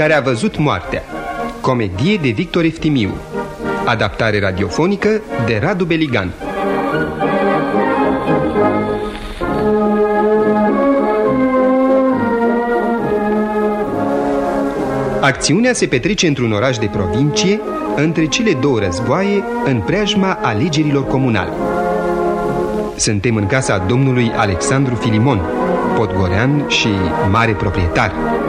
care a văzut moartea. Comedie de Victor Eftimiu. Adaptare radiofonică de Radu Beligan. Acțiunea se petrece într-un oraș de provincie, între cele două războaie, în preajma alegerilor comunale. Suntem în casa domnului Alexandru Filimon, podgorean și mare proprietar.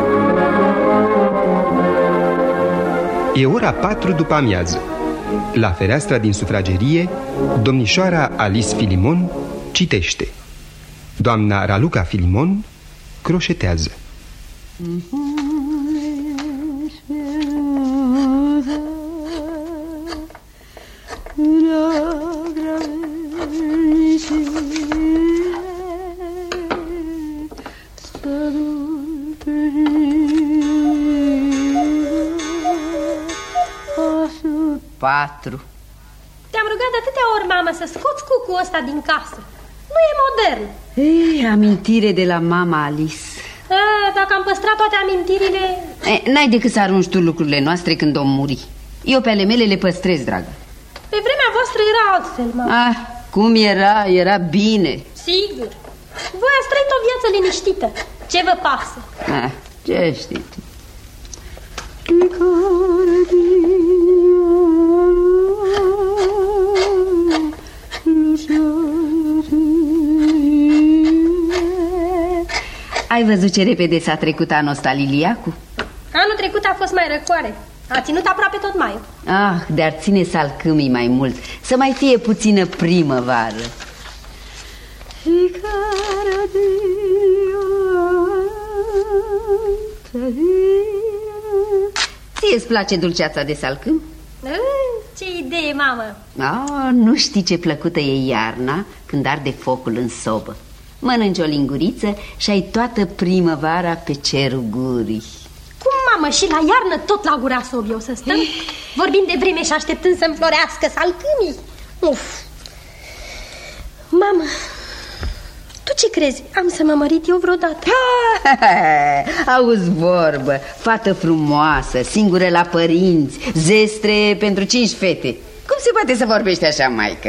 E ora 4 după amiază. La fereastra din sufragerie, domnișoara Alice Filimon citește. Doamna Raluca Filimon croșetează. Te-am rugat de atâtea ori, mamă, să scoți cucul ăsta din casă. Nu e modern. Ei, amintire de la mama Alice. Dacă am păstrat toate amintirile... N-ai decât să arunci tu lucrurile noastre când o muri. Eu pe ale mele le păstrez, dragă. Pe vremea voastră era altfel, mamă. Cum era? Era bine. Sigur. Voi ați trăit o viață liniștită. Ce vă pasă? Ce știi tu? Ai văzut ce repede s-a trecut anul ăsta, Liliacu? Anul trecut a fost mai răcoare. A ținut aproape tot mai. De-ar ține salcâmii mai mult. Să mai fie puțină primăvară. Ție-ți place dulceața de salcâm? Ce idee, mamă! Nu știi ce plăcută e iarna când arde focul în sobă. Mănânci o linguriță și ai toată primăvara pe cerul gurii. Cum, mamă, și la iarnă tot la gura sobii o să stăm? Vorbim de vreme și așteptând să înflorească salcâmii. Mamă, tu ce crezi? Am să mă mărit eu vreodată? Auzi vorbă, fată frumoasă, singură la părinți, zestre pentru 5 fete. Cum se poate să vorbești așa, maică?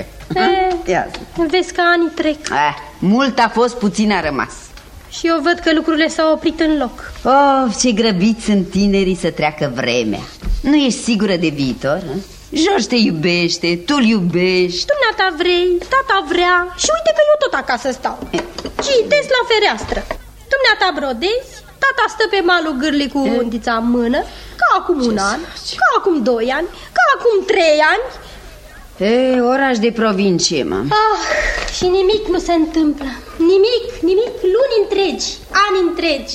Vezi că anii trec. Mult a fost, puțin a rămas. Și eu văd că lucrurile s-au oprit în loc. Ce grăbiți sunt tinerii să treacă vremea. Nu ești sigură de viitor? George te iubește, tu-l iubești. Dumneata vrei, tata vrea. Și uite că eu tot acasă stau. Citesc la fereastră. Dumneata brodezi, tata stă pe malul gârlii cu undița în mână. Ca acum un an, ca acum 2 ani, ca acum 3 ani. Oraș de provincie, mă. Și nimic nu se întâmplă. Nimic, luni întregi, ani întregi.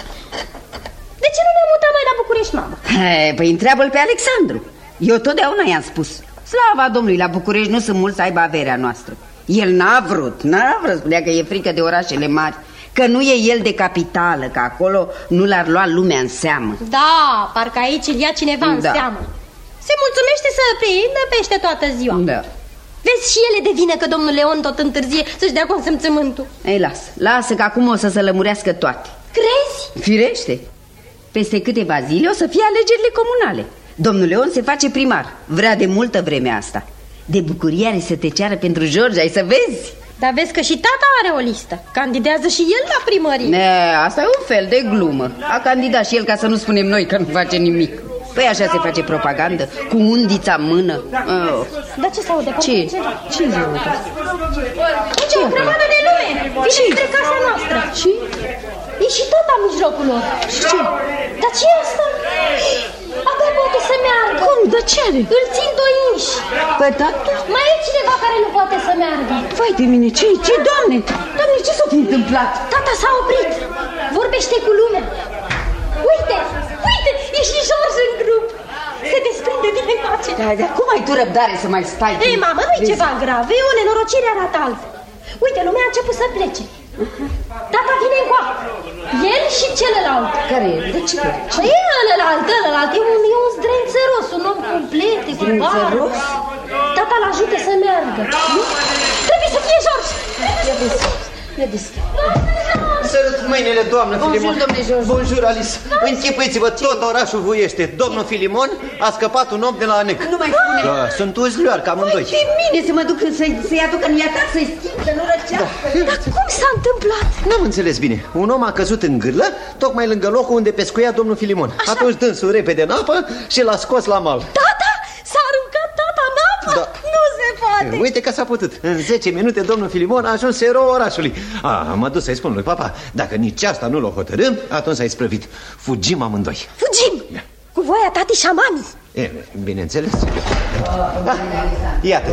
De ce nu ne mutăm noi la București, mamă? Păi întreabă-l pe Alexandru. Eu totdeauna i-am spus. Slava Domnului, la București nu sunt mulți să aibă averea noastră. El n-a vrut, spunea că e frică de orașele mari, că nu e el de capitală, că acolo nu l-ar lua lumea în seamă. Da, parcă aici îl ia cineva în seamă. Se mulțumește să prindă pește toată ziua. Vezi, și ele de vină că domnul Leon tot întârzie să-și dea consimțământul. Lasă că acum o să se lămurească toate. Crezi? Firește. Peste câteva zile o să fie alegerile comunale. Domnul Leon se face primar. Vrea de multă vreme asta. De bucurie are să te ceară pentru George, ai să vezi. Dar vezi că și tata are o listă. Candidează și el la primărie. Asta e un fel de glumă. A candidat și el ca să nu spunem noi că nu face nimic. Păi așa se face propagandă, cu undița în mână. Dar ce s-aude? Ce? Ce se aude? Ce? O grămadă de lume. Vine spre casa noastră. Și? E și tata în mijlocul lor. Și ce? Dar ce e asta? Abia poate să meargă. Cum? Dar ce are? Îl țin 2 inși. Păi tata? Mai e cineva care nu poate să meargă. Vai de mine, ce, doamne? Doamne, ce s-a întâmplat? Tata s-a oprit. Vorbește cu lumea. Uite, e și George în grup. Se desprinde din pace. Dar cum ai tu răbdare să mai stai? Ei, mamă, nu-i ceva grav. E o nenorocire, arată altfel. Uite, lumea a început să plece. Tata vine încoa. El și celălalt. Care e? De ce? E ălălalt. E un zdrențăros, un om complet, cu bară. Tata l-ajută să meargă. Trebuie să fie George. Sărut mâinile, doamnă Filimon. Bonjour, domnule George. Bonjour, Alice. Închipuiți-vă, tot orașul vuiește. Domnul Filimon a scăpat un om de la anec. Nu mai spune. Da, sunt uzlioari, cam amândoi. Pe mine să mă duc să-i aduc în iata, să-i schimb, să nu răcească. Dar cum s-a întâmplat? N-am înțeles bine. Un om a căzut în gârlă, tocmai lângă locul unde pescuia domnul Filimon. Așa. Atunci dânsul repede în apă și l-a scos la mal. Tata? S-a aruncat tata în apă? Da. Nu se poate. Uite că s-a putut. În 10 minute domnul Filimon a ajuns erou orașului. M-a dus să-i spun lui papa, dacă nici asta nu l-o hotărâm, atunci s-a isprăvit. Fugim amândoi. Fugim! Da. Cu voia tati și a mami. Bineînțeles. Iată.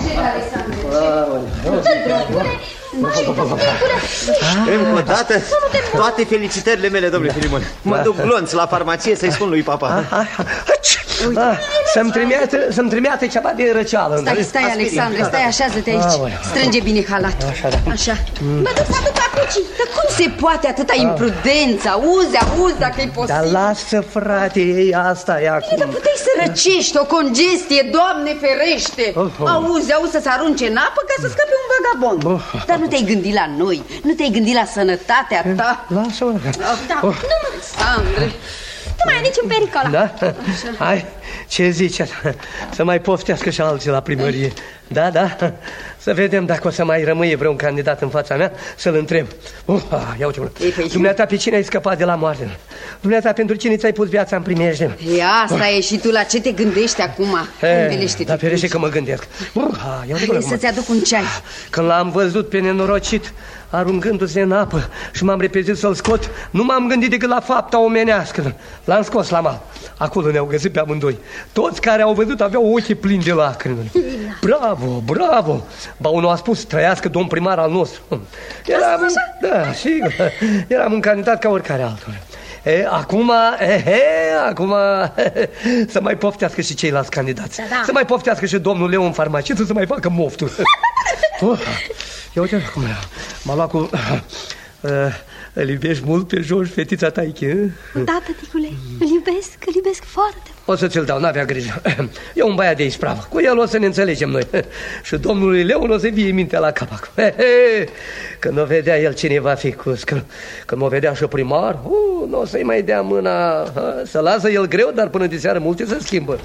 Încă o dată, toate felicitările mele, domnule Filimon. Mă duc glonț la farmacie să-i spun lui papa. Să-mi trimeate ceva de răceală. Stai, Alexandre, stai, așează-te aici. Strânge bine halatul. Așa. Mă duc să aduc apucii. Dar cum se poate atâta imprudență? Auzi dacă e posibil. Dar lasă, frate, ei, asta e acum. Dar puteai să răcești, o congestie, Doamne ferește. Auzi să se arunce în apă ca să scape un vagabond. Dar nu te-ai gândit la noi, nu te-ai gândit la sănătatea ta. Lasă-mă. Da, nu, Alexandre. Nu mai e niciun pericol. Da? Hai, ce zici? Să mai poftească și alții la primărie. Da. Să vedem dacă o să mai rămâie vreun candidat în fața mea, să-l întreb. Ia uite-mă. Dumneata, pe cine ai scăpat de la moarte? Dumneata, pentru cine ți-ai pus viața în primejde? Asta e și tu, la ce te gândești acum? Dar ferește că mă gândesc. Hai să-ți aduc un ceai. Când l-am văzut pe nenorocit aruncându-se în apă și m-am repezit să-l scot, nu m-am gândit decât la fapta omenească. L-am scos la mal. Acolo ne-au găsit pe amândoi. Toți care au văzut aveau ochii plini de lacrimi. Bravo! Ba, unul a spus, trăiască domn primar al nostru. Eram un candidat ca oricare altul. Acum să mai poftească și ceilalți candidați. Să mai poftească și domnul Leon farmacist, să mai facă mofturi. Ia uite cum m-a luat cu... Îl iubești mult pe George, fetița taiche? Da, tăticule, îl iubesc foarte mult. O să ți-l dau, n-avea grijă. E un băiat de ispravă. Cu el o să ne înțelegem noi. Și domnului Leon o să vie mintea la capac. Când o vedea el cine va fi cus, când o vedea și primar, nu o să-i mai dea mâna. Să lasă el greu, dar până de seară multe se schimbă.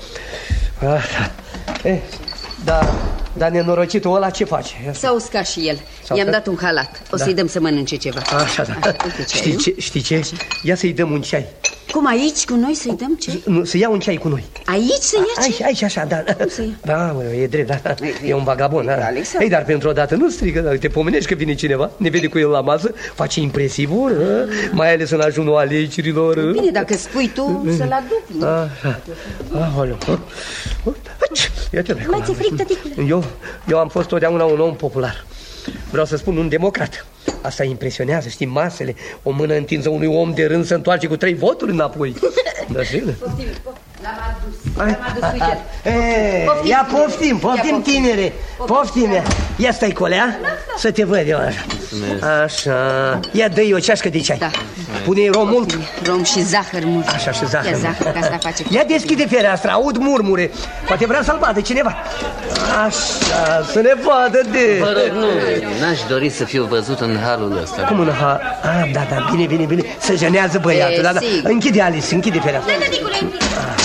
Dar nenorocitul ăla ce face? S-a uscat și el. I-am dat un halat. O să-i dăm să mănânce ceva. Așa, da. Știi ce? Ia să-i dăm un ceai. Cum, aici cu noi să-i dăm ce? Nu, să ia un ceai cu noi. Aici să ia ce? Aici, așa, da. Da, e drept, da. E un vagabond, da. Ei, dar pentru o dată nu strigă, te pomenești că vine cineva, ne vede cu el la masă, face impresivul, mai ales în ajunul alegerilor. Bine, dacă spui tu, să-l aduc, nu? Mai ți-e fric, tăticule? Eu am fost totdeauna un om popular. Vreau să spun un democrat. Asta impresionează, știi, masele. O mână întinsă unui om de rând să întoarce cu 3 voturi înapoi. Da, știi? L-am adus, uite. Ia poftim, tinere. Poftim, ia stai colea, să te văd eu așa. Așa. Ia dă-i o ceașcă de ceai. Da. Pune-i rom mult. Rom și zahăr mult. Așa, și zahăr. Ia zahăr, că asta face. Ia deschide fereastra, aud murmure. Poate vrea să-l vadă cineva. Așa, să ne vadă de... Vă rog, nu, n-aș dori să fiu văzut în halul ăsta. Cum în hal? Da, bine. Se jenează băiatul, da. Închide, Alice, închide fereastra. Da, tăticule, închide.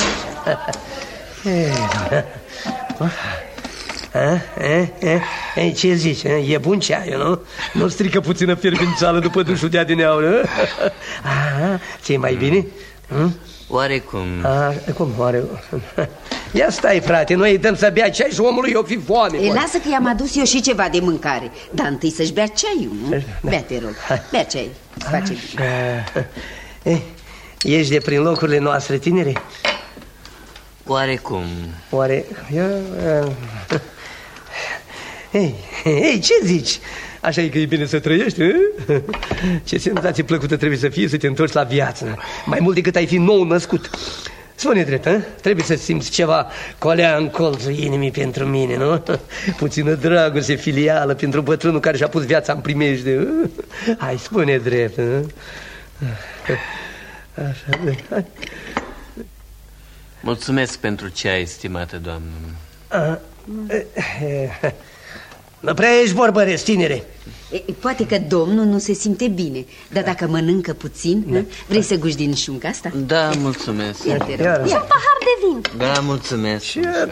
Ce zici? E bun ceaiul, nu? Nu strică puțină fierbințeală după dușul de adineaură? Ți-e mai bine? Oarecum. Cum oarecum? Ia stai, frate, noi îi dăm să bea ceai și omului o fi foame. Lasă că i-am adus eu și ceva de mâncare. Dar întâi să-și bea ceaiul, nu? Bea, te rog, bea ceai, îți face bine. Ești de prin locurile noastre, tinere? Oarecum. Ei, ce zici? Așa e că e bine să trăiești, Ce senzație plăcută trebuie să fie să te întorci la viață. Mai mult decât ai fi nou născut. Spune drept, trebuie să simți ceva colea în colțul inimii pentru mine, nu? Puțină dragoste filială pentru bătrânul care și-a pus viața în primejde. Hai, spune drept. Așa, hai. Mulțumesc pentru ceai, estimată doamnă. Nu prea ești vorbăresc, tinere. Poate că domnul nu se simte bine, dar dacă mănâncă puțin, vrei să guși din șunca asta? Da, mulțumesc. Ia te rog. Și un pahar de vin. Da, mulțumesc.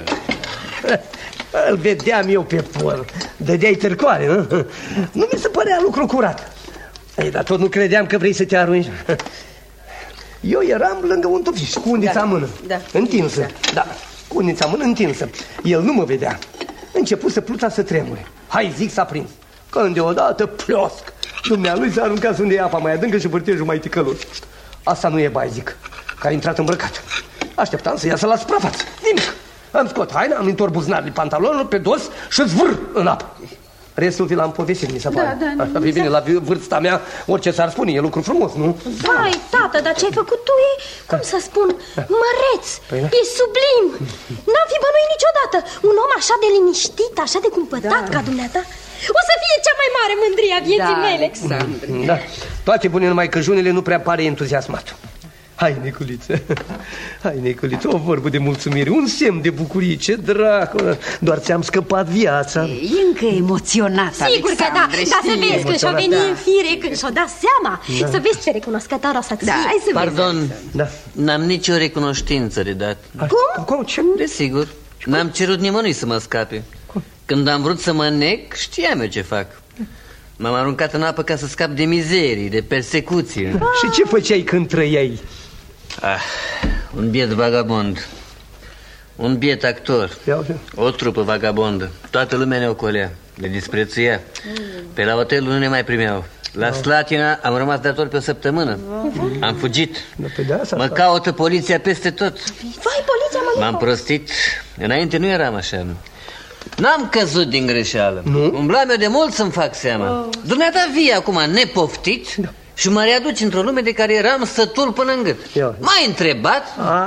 Îl vedeam eu pe Pol. Dădeai târcoare, nu? Nu mi se părea lucru curat. Ei, dar tot nu credeam că vrei să te arunci. Eu eram lângă un tufiș, cu undița în mână, întinsă. Da, cu undița în mână întinsă. El nu mă vedea. Început să pluța să tremure. Hai, zic, s-a prins. Când deodată, pliosc, dumnealui s-a aruncat unde e apa mai adâncă și vârtejul mai ticălos. Asta nu e bai, zic, că a intrat îmbrăcat. Așteptam să iasă la suprafață. Nimic. Am scot haina, am întors buzunarele pantalonului pe dos și zvâr în apă. Restul vi l-am povestit, mi se pare. Da, așa, bine, la vârsta mea, orice s-ar spune, e lucru frumos, nu? Vai, tată, dar ce ai făcut tu e, cum să spun, măreț, e sublim. N-am fi bănuit niciodată. Un om așa de liniștit, așa de cumpătat ca dumneata, o să fie cea mai mare mândrie a vieții mele. Alexandru. Da, toate bune, numai că junele nu prea pare entuziasmat. Hai, Niculiță, hai, Niculiță, o vorbă de mulțumire, un semn de bucurie, ce dracu, doar ți-am scăpat viața. E încă emoționat, Sigur că da, dar să vezi când și-o veni în fire, când și-o da seama, să vezi ce recunoscătoare o să ție. Hai să Pardon, Da. n-am nicio recunoștință de dat. Cum? Ce? Desigur, n-am cerut nimănui să mă scape. Când am vrut să mă nec, știam eu ce fac. M-am aruncat în apă ca să scap de mizerii, de persecuții. Și ce făceai când trăiai? Un biet vagabond, un biet actor, o trupă vagabondă. Toată lumea ne ocolea, le disprețuia. Pe la hotel nu ne mai primeau. La Slatina am rămas dator pe o săptămână. Am fugit. Mă caută poliția peste tot. Vai, poliția m-am prostit. Înainte nu eram așa. N-am căzut din greșeală. Umblam eu de mult să-mi fac seama. Dumneata vii acum nepoftit și mă readuci într-o lume de care eram sătul până în gât. M-ai întrebat?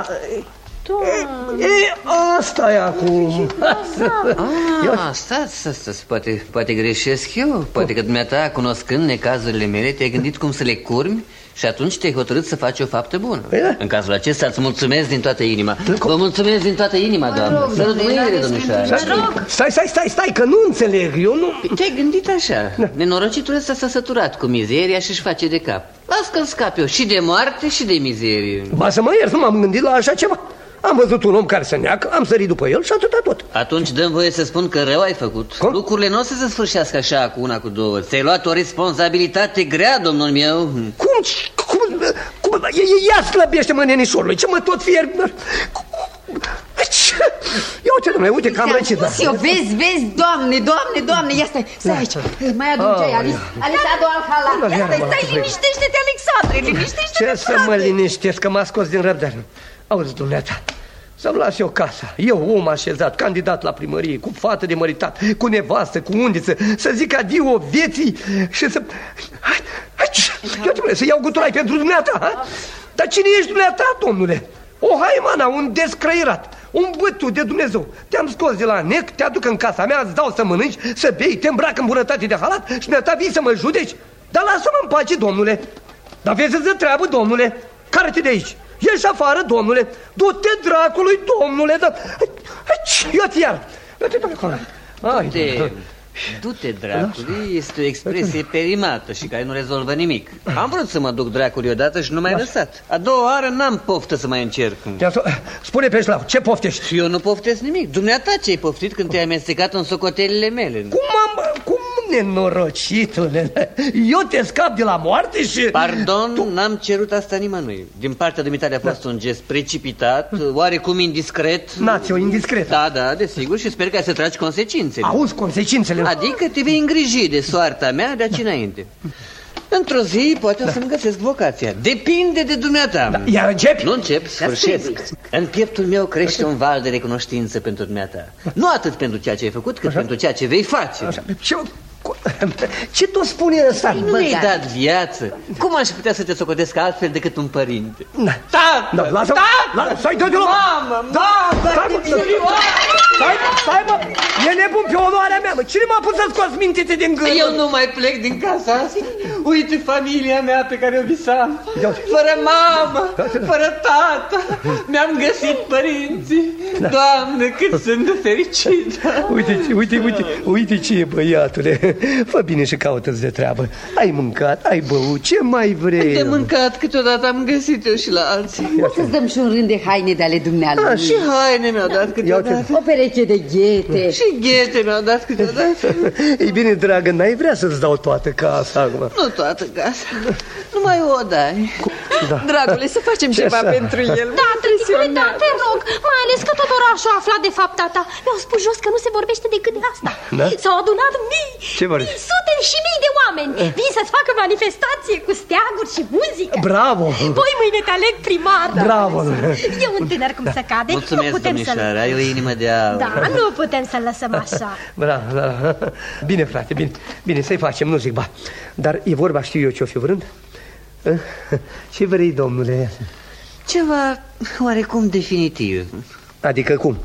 Asta e acum. Stați, poate greșesc eu. Poate că dumneata, cunoscând necazurile mele, te-ai gândit cum să le curmi și atunci te-ai hotărât să faci o faptă bună. În cazul acesta îți mulțumesc din toată inima. Vă mulțumesc din toată inima, doamnă. Sărut mâinile, domnișoară. Stai, că nu înțeleg. Eu nu... Te-ai gândit așa. Nenorocitul ăsta s-a săturat cu mizeria și își face de cap. Las că-l scap eu și de moarte și de mizerie. Ba să mă iert, nu m-am gândit la așa ceva. Am văzut un om care se neacă, am sărit după el și atâta tot. Atunci dăm voie să spun că rău ai făcut. Lucrurile nu o să se sfârșească așa cu una, cu două. Ți-ai luat o responsabilitate grea, domnul meu. Cum? Ia slăbește-mă, nenișorului, ce mă tot fierb. Ia uite, domnule, uite că am răcit. Vezi, doamne, ia stai aici. Mai adu-mi ce-ai, Alice, adu al halat. Stai, liniștește-te, Alexandre, liniștește-te. Ce să mă liniștesc, că m-a scos din răbdare. Auzi, dumneata, să-mi las eu casa, eu om așezat, candidat la primărie, cu fată de măritat, cu nevastă, cu undiță, să zic adio vieții și să... Să iau guturai pentru dumneata, ha? Dar cine ești dumneata, domnule? O haimana, un descrăirat, un bătut de Dumnezeu. Te-am scos de la nec, te aduc în casa mea, îți dau să mănânci, să bei, te îmbrac în bunătate de halat și dumneata vii să mă judeci? Dar lasă-mă în pace, domnule. Dar vezi de treabă, domnule. Care-te de aici? Ieși afară, domnule. Du-te dracului, domnule. Eu-ți iar. Du-te dracului este o expresie perimată și care nu rezolvă nimic. Am vrut să mă duc dracului odată și nu m-ai lăsat. A doua oară n-am poftă să mai încerc. Spune pe șlav, ce poftești? Și eu nu poftesc nimic. Dumneata ce-ai poftit când te-ai amestecat în socotelile mele? Cum nenorocitule? Eu te scap de la moarte și... Pardon, n-am cerut asta nimănui. Din partea dumitale a fost un gest precipitat, oarecum indiscret. Nați-o indiscret. Da, desigur, și sper că ai să tragi consecințele. Auzi consecințele? Adică te vei îngriji de soarta mea de aici înainte. Într-o zi poate o să-mi găsesc vocația. Depinde de dumneata. Iar începi? Nu încep, sfârșesc. În pieptul meu crește un val de recunoștință pentru dumneata. Nu atât pentru ceea ce ai făcut, cât pentru ceea ce vei face. Ce tot spune ăsta? Nu mi-ai dat viață. Cum aș putea să te socotesc altfel decât un părinte? Lasă-mă! Stai, dă-te-l! Mamă! Stai, mă! E nebun pe onoarea mea, mă! Cine m-a pus să scos mintițe din gând? Eu nu mai plec din casa asta. Uite familia mea pe care o visam. Fără mamă, fără tată. Mi-am găsit părinții. Doamne, cât sunt de fericită. Uite ce e, băiatule. Fă bine și caută-ți de treabă. Ai mâncat, ai băut, ce mai vrei? De mâncat câteodată am găsit eu și la alții. O să-ți dăm și un rând de haine de ale dumnealui. Și haine mi-au dat câteodată. O pereche de ghete. Și ghete mi-au dat câteodată. Ei bine, dragă, n-ai vrea să-ți dau toată casa acum? Nu toată casa, numai o dai. Dragule, să facem ceva pentru el. Da, tăticule, da, te rog. Mai ales că tot orașul a aflat de fapta ta. Mi-au spus jos că nu se vorbește decât de asta. S-au adunat mii, sute și mii de oameni. Vin să-ți facă manifestație cu steaguri și muzică. Bravo! Păi mâine te aleg primar. Bravo! E un tânăr cum se cade. Mulțumesc, domnișoară, ai o inimă de aur. Da, nu putem să-l lăsăm așa. Bravo, da. Bine, frate, bine, să-i facem, nu zic, ba. Dar e vorba, știu eu ce-o fi vrând? Ce vrei, domnule? Ceva oarecum definitiv. Adică cum?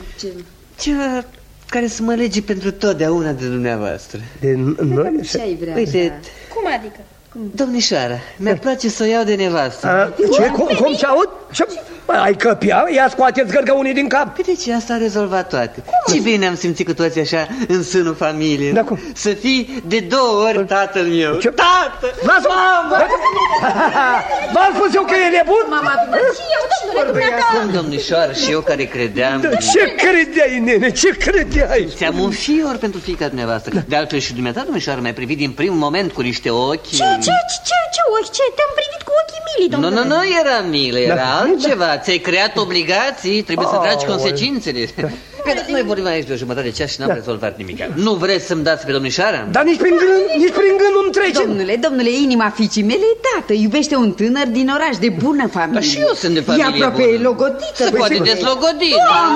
Ceva care să mă lege pentru totdeauna de dumneavoastră. De noi? Ce ai vrea? Uite, Cum adică? domnișoara, mi-ar place să o iau de nevastă. Ce? Cum ce aud? Ai căpia? Ia scoateți gărgăunii din cap. Păi de ce asta a rezolvat toate? Ce bine am simțit cu toți așa în sânul familiei. Da, cum? Să fii de 2 ori tatăl meu. Ce? Tată! Mamă! V-am spus eu că e nebun? Mama, Și eu, domnule, dumneata. Cum, domnișoară, și eu care credeam... Ce credeai, nene? Ce credeai? Ți-am un fior pentru fiica dumneavoastră. De altfel și dumneata, domnișoară, m-ai privit din primul moment cu niște ochi... Ce ochi? Ce? Te-am privit cu ochii mili, domnule. Nu era milă, era altceva. Ți-ai creat obligații, trebuie să tragi consecințele. Noi vorbim aici de o jumătate de ceas și n-am rezolvat nimic. Nu vreți să-mi dați pe domnișoara? Dar nici prin gând nu-mi trece. Domnule, inima fiicii mele e tată. Iubește un tânăr din oraș de bună familie. Dar și eu sunt de familie bună. E aproape logodită. Se poate deslogodi.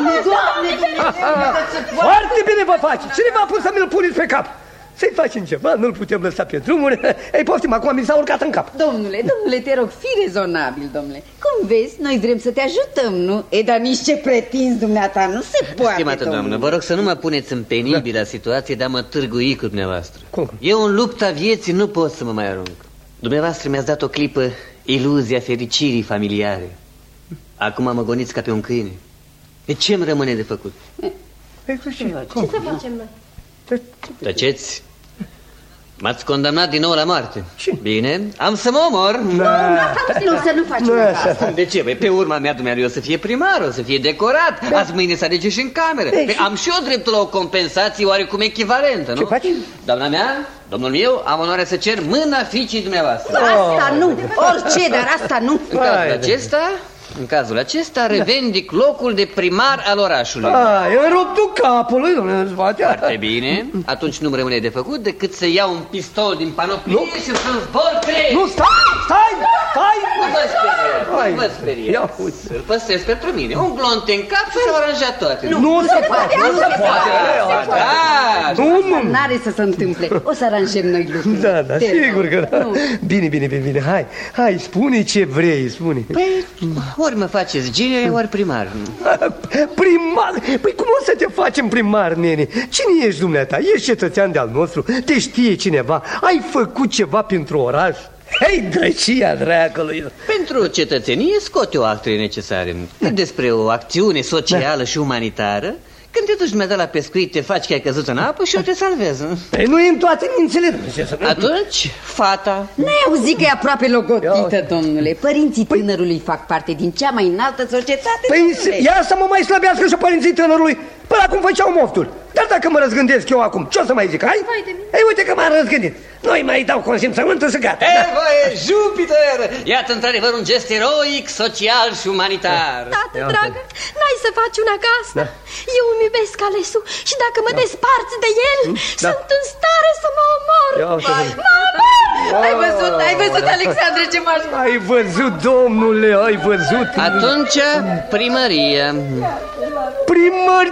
Foarte bine vă face. Cine v-a pus să mi-l puneți pe cap? Să-i facem ceva, nu-l putem lăsa pe drumuri. Ei, poftim, acum mi s-a urcat în cap. Domnule, te rog, fii rezonabil, domnule. Cum vezi, noi vrem să te ajutăm, nu? Dar nici ce pretinzi dumneata nu se poate, Stimată doamnă, vă rog să nu mă puneți în penibilă situație de a mă târgui cu dumneavoastră. Cum? Eu în lupta vieții nu pot să mă mai arunc. Dumneavoastră mi-ați dat o clipă iluzia fericirii familiare. Acum mă goniți ca pe un câine. E ce-mi rămâne de făcut? Ce să facem noi? Tăceți. M-ați condamnat din nou la moarte. Bine, am să mă omor. Nu, să nu facem asta. De ce? Pe urma mea, dumneavoastră, o să fie primar, o să fie decorat. Azi mâine să alege și în cameră. Am și eu dreptul la o compensație oarecum echivalentă, nu? Ce faci? Doamna mea, domnul meu, am onoarea să cer mâna fiicii dumneavoastră. Asta nu, orice, dar asta nu. În cazul acesta revendic locul de primar al orașului. Eu rup tu capul, domnule. Foarte bine. Atunci nu-mi rămâne de făcut decât să iau un pistol din panoplie și să-l zbor pe... Nu, stai! Nu vă speriați. Îl păstrez pentru mine. Un glonte în cap și s-au aranjat toate. Nu se poate. N-are să se întâmple. O să aranjăm noi lucrurile. Da, sigur că da. Bine. Hai, spune ce vrei, spune. Păi, ori mă faceți ginere, ori primar. Primar? Păi cum o să te facem primar, nene? Cine ești dumneata? Ești cetățean de-al nostru? Te știe cineva? Ai făcut ceva pentru oraș? Hei, drăcia dracului! Pentru cetățenie scot eu actele necesare. Cât despre o acțiune socială și umanitară, când te duci dumneata la pescuit, te faci că ai căzut în apă și eu te salvez. Păi nu e în toate mințele. Atunci, fata... N-ai auzit că e aproape logodită, domnule. Părinții tânărului fac parte din cea mai înaltă societate. Păi ia să mă mai slăbească și părinții tânărului. Până acum făceau moftul. Dar dacă mă răzgândesc eu acum, ce o să mai zic, hai? Ei, uite că m-am răzgândit. Noi mai dau consimțământul și gata. Evoie, Jupiter! Iată într-adevăr un gest eroic, social și umanitar. Tată, dragă, n-ai să faci una ca asta. Eu îmi iubesc Alesu și dacă mă desparți de el, sunt în stare să mă omor. Mama! Ai văzut, Alexandre, ce m-aș... Ai văzut, domnule, ai văzut. Atunci, primăria.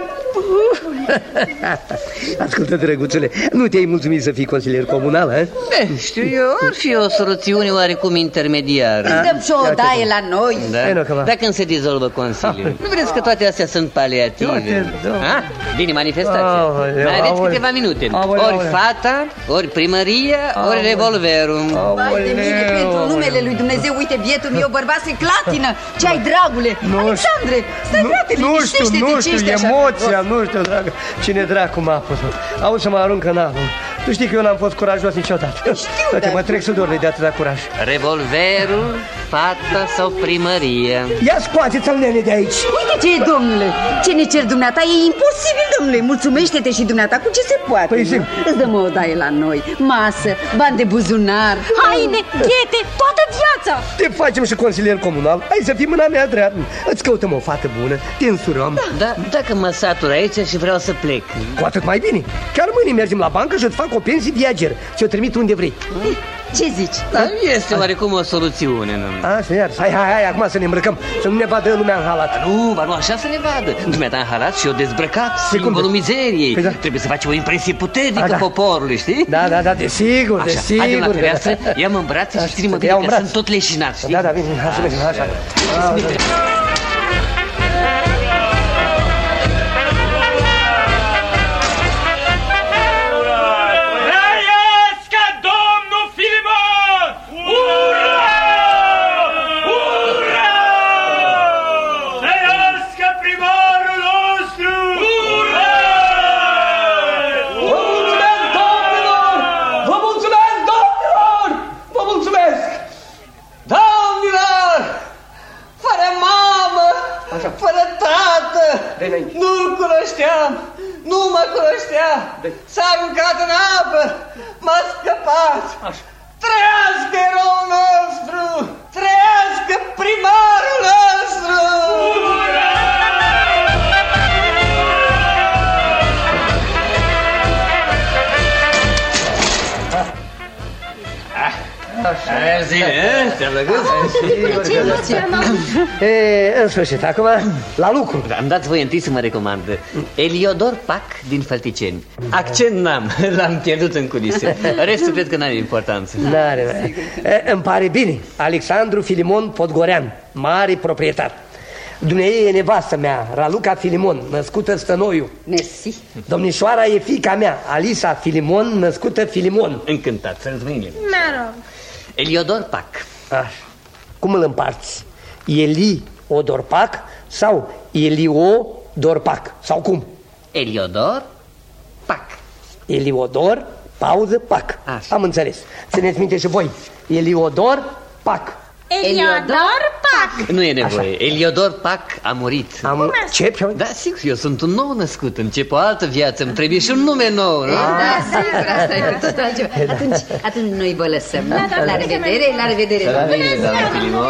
Ascultă, drăguțule, nu te-ai mulțumit să fii consilier comunal, he? Știu eu, ar fi o soluțiune oarecum intermediară. Dăm și o odaie la noi. Dacă când se dizolvă Consiliul. Nu vedeți că toate astea sunt paliative? Vine manifestația. Mai aveți câteva minute. Ori fata, ori primăria, ori revolverul. Vai de mine, pentru numele lui Dumnezeu, uite, bietul meu bărbat se clatină. Ce ai, dragule? Alexandre, stai, frate, liniștește-te. Nu știu, emoția, nu știu, dragă. Cine dracu m-a pus? Auzi să mă arunc în apă. Tu știi că eu n-am fost curajos niciodată. Uite, mă trec sudorile de atâta curaj. Revolverul, fata sau primărie? Ia scoateți-l, nene, de aici. Uite ce e, domnule. Ce ne cer dumneata e imposibil, domnule. Mulțumește-te și dumneata cu ce se poate. Păi sigur. Îți dăm o odaie la noi. Masă, bani de buzunar, haine, ghete, toată viața. Te facem și consilier comunal. Hai să fii mâna mea dreaptă. Îți căutăm o fată bună, te însurăm. Da, dacă mă satur aici și vreau să plec. Cu atât mai bine. Chiar mâine mergem la bancă și îți fac o pensie viager. Ți-o trimit unde vrei. Ce zici? Da, este oarecum o soluțiune, nu? Așa, iar. Hai, acum să ne îmbrăcăm. Să nu ne vadă lumea în halat. Nu așa să ne vadă. Dumneata în halat și eu dezbrăcat, simbolul mizeriei. Păi da. Trebuie să facem o impresie puternică poporului, știi? Da, desigur, desigur. Haidem la fereastră, ia-mă în brațe și știi-mă bine că sunt tot leșinat, știi? Da, bine, hai să mergem, așa. Nu-l cunoșteam, nu mă cunoștea, s-a aruncat în apă, m-a scăpat. Trăiască eroul nostru, trăiască primarul nostru! Ți-a plăcut? Ce emoționant. În sfârșit, acum la lucru. Îmi dați voie întâi să mă recomand Eliodor Pac din Fălticeni. Accent n-am, l-am pierdut în culise. Restul cred că n-are importanță. N-are. Îmi pare bine. Alexandru Filimon Podgorean, mare proprietar. Dumnezeu e nevastă mea, Raluca Filimon, născută Stănoiu. Mersi. Domnișoara e fiica mea, Alisa Filimon, născută Filimon. Încântat, să-ți mâine. Mă rog. Eliodor Pac. Așa. Cum îl împarți? Eliodor Pac sau Eliodor Pac? Sau cum? Eliodor Pac. Eliodor, pauză, Pac. Așa. Am înțeles. Țineți minte și voi. Eliodor Pac. Eliodor Pac. Nu e nevoie. Așa. Eliodor Pac a murit. Ce? Da, sigur, eu sunt un nou născut. Încep o altă viață, îmi trebuie și un nume nou, nu? Da, sigur, asta e cu totul altceva. Atunci noi vă lăsăm. La revedere, la revedere. La revedere, doamna Filimon.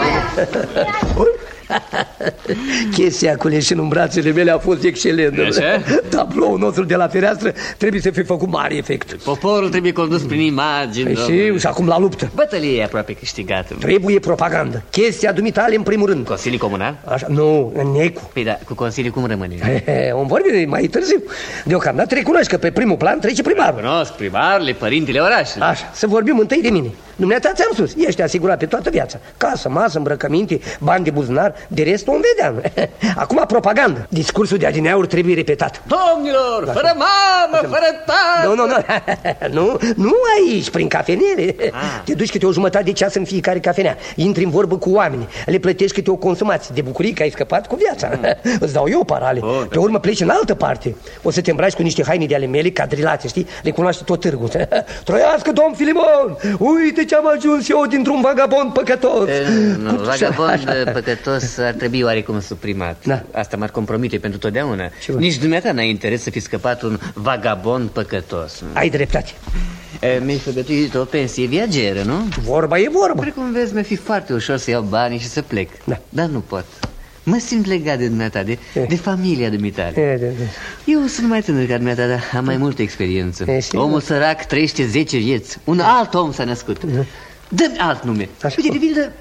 Chestia cu leșin în brațele mele a fost excelentă. Tabloul nostru de la fereastră trebuie să fie făcut mare efect. Poporul trebuie condus prin imagini. Și acum la luptă. Bătălia e aproape câștigată. Trebuie propagandă. Chestia dumitale în primul rând. Consilii comunal? Așa, nu, în Necu. Păi da, cu consilii cum rămâne? Om vorbi mai târziu. Deocamdată recunoști că pe primul plan trece primarul. Cunosc primarele, părintele orașului. Așa, să vorbim întâi de mine. Dumneata ți-am spus, ești asigurat pe toată viața. Casă, masă, îmbrăcăminte, bani de buzunar. De rest o vedeam. Acum propagandă. Discursul de adineauri trebuie repetat. Domnilor, fără mamă, fără tată. Nu aici, prin cafenele. Te duci câte o jumătate de ceas în fiecare cafenea. Intri în vorbă cu oameni. Le plătești câte o consumație. De bucurie că ai scăpat cu viața. Îți dau eu parale. Pe urmă pleci în altă parte. O să te îmbraci cu niște haine de ale mele cadrilate, știi? Le cunoaște tot târgul. Trăiască, domn Filimon! Uite ce-am ajuns eu dintr-un vagabond păcătos. Vagabond păcătos ar trebui oarecum suprimat. Da. Asta m-ar compromite pentru totdeauna. Nici dumneata n-ai interes să fi scăpat un vagabond păcătos. Ai dreptate. Mi-ai făgătuit o pensie viageră, nu? Vorba e vorba. Precum vezi, mi-e fi foarte ușor să iau banii și să plec. Da. Dar nu pot. Mă simt legat de dumneata, de familia dumitale. Eu sunt mai tânăr ca dumneata, dar am mai multă experiență. Omul sărac trăiește 10 vieți. Un alt om s-a născut. Dă-mi alt nume. Uite, de pildă,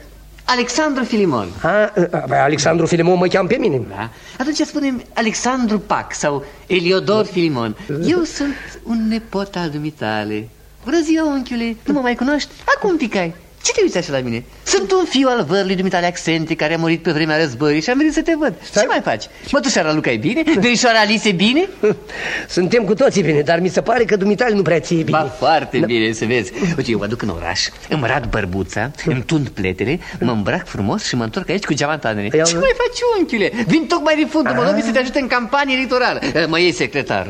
Alexandru Filimon. Alexandru Filimon mă cheamă pe mine. Da? Atunci spunem Alexandru Pac sau Eliodor Filimon. Eu sunt un nepot al dumitale. Bună ziua, unchiule, nu mă mai cunoști? Acum picai. Ce te uiți așa la mine? Sunt un fiu al vărului dumitale Accente care a murit pe vremea războiului și am venit să te văd. Ce mai faci? Mătușara Luca e bine? Verișoara Alice e bine? Suntem cu toții bine, dar mi se pare că dumitale nu prea ție bine. Ba, foarte bine, să vezi. Uite, eu mă duc în oraș, îmi rad bărbuța, îmi tund pletele, mă îmbrac frumos și mă întorc aici cu geamantanele. Ce mai faci, unchiule? Vin tocmai din fundul Moldovei să te ajute în campanie electorală. Mă iei secretarul.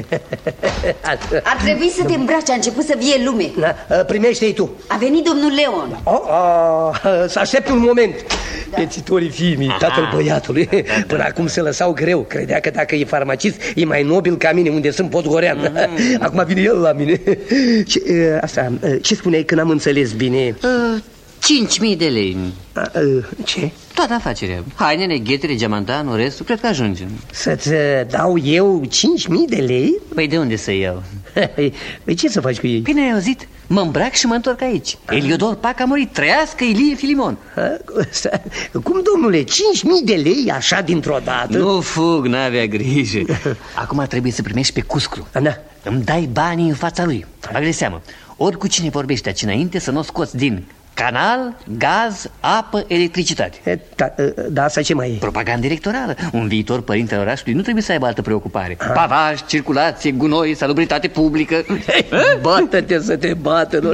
Ar trebui să te îmbraci, a început să vie lume. Primește-i tu. A venit domnul Leon. Să aștept un moment. Pețitorii fiimii, tatăl băiatului. Până acum se lăsau greu. Credea că dacă e farmacist e mai nobil ca mine, unde sunt podgorean. Acum vine el la mine. Ce spuneai când am înțeles bine? 5.000 de lei. Ce? Toată afacerea. Hainele, ghetele, geamantanul, restul, cred că ajungem. Să-ți dau eu 5.000 de lei? Păi de unde să iau? Păi ce să faci cu ei? Bine ai auzit, mă îmbrac și mă întorc aici. Eliodor Pac a murit, trăiască Ilie Filimon. Cum, domnule, 5.000 de lei așa dintr-o dată? Nu fug, n-avea grijă. Acum trebuie să primești pe Cuscru. Îmi dai banii în fața lui. Bag de seamă, ori cu cine vorbești aici înainte să nu o scoți din canal, gaz, apă, electricitate. Da, asta ce mai e? Propaganda electorală. Un viitor părinte al orașului nu trebuie să aibă altă preocupare. Pavaj, circulație, gunoi, salubritate publică. Bată-te să te bată, nu?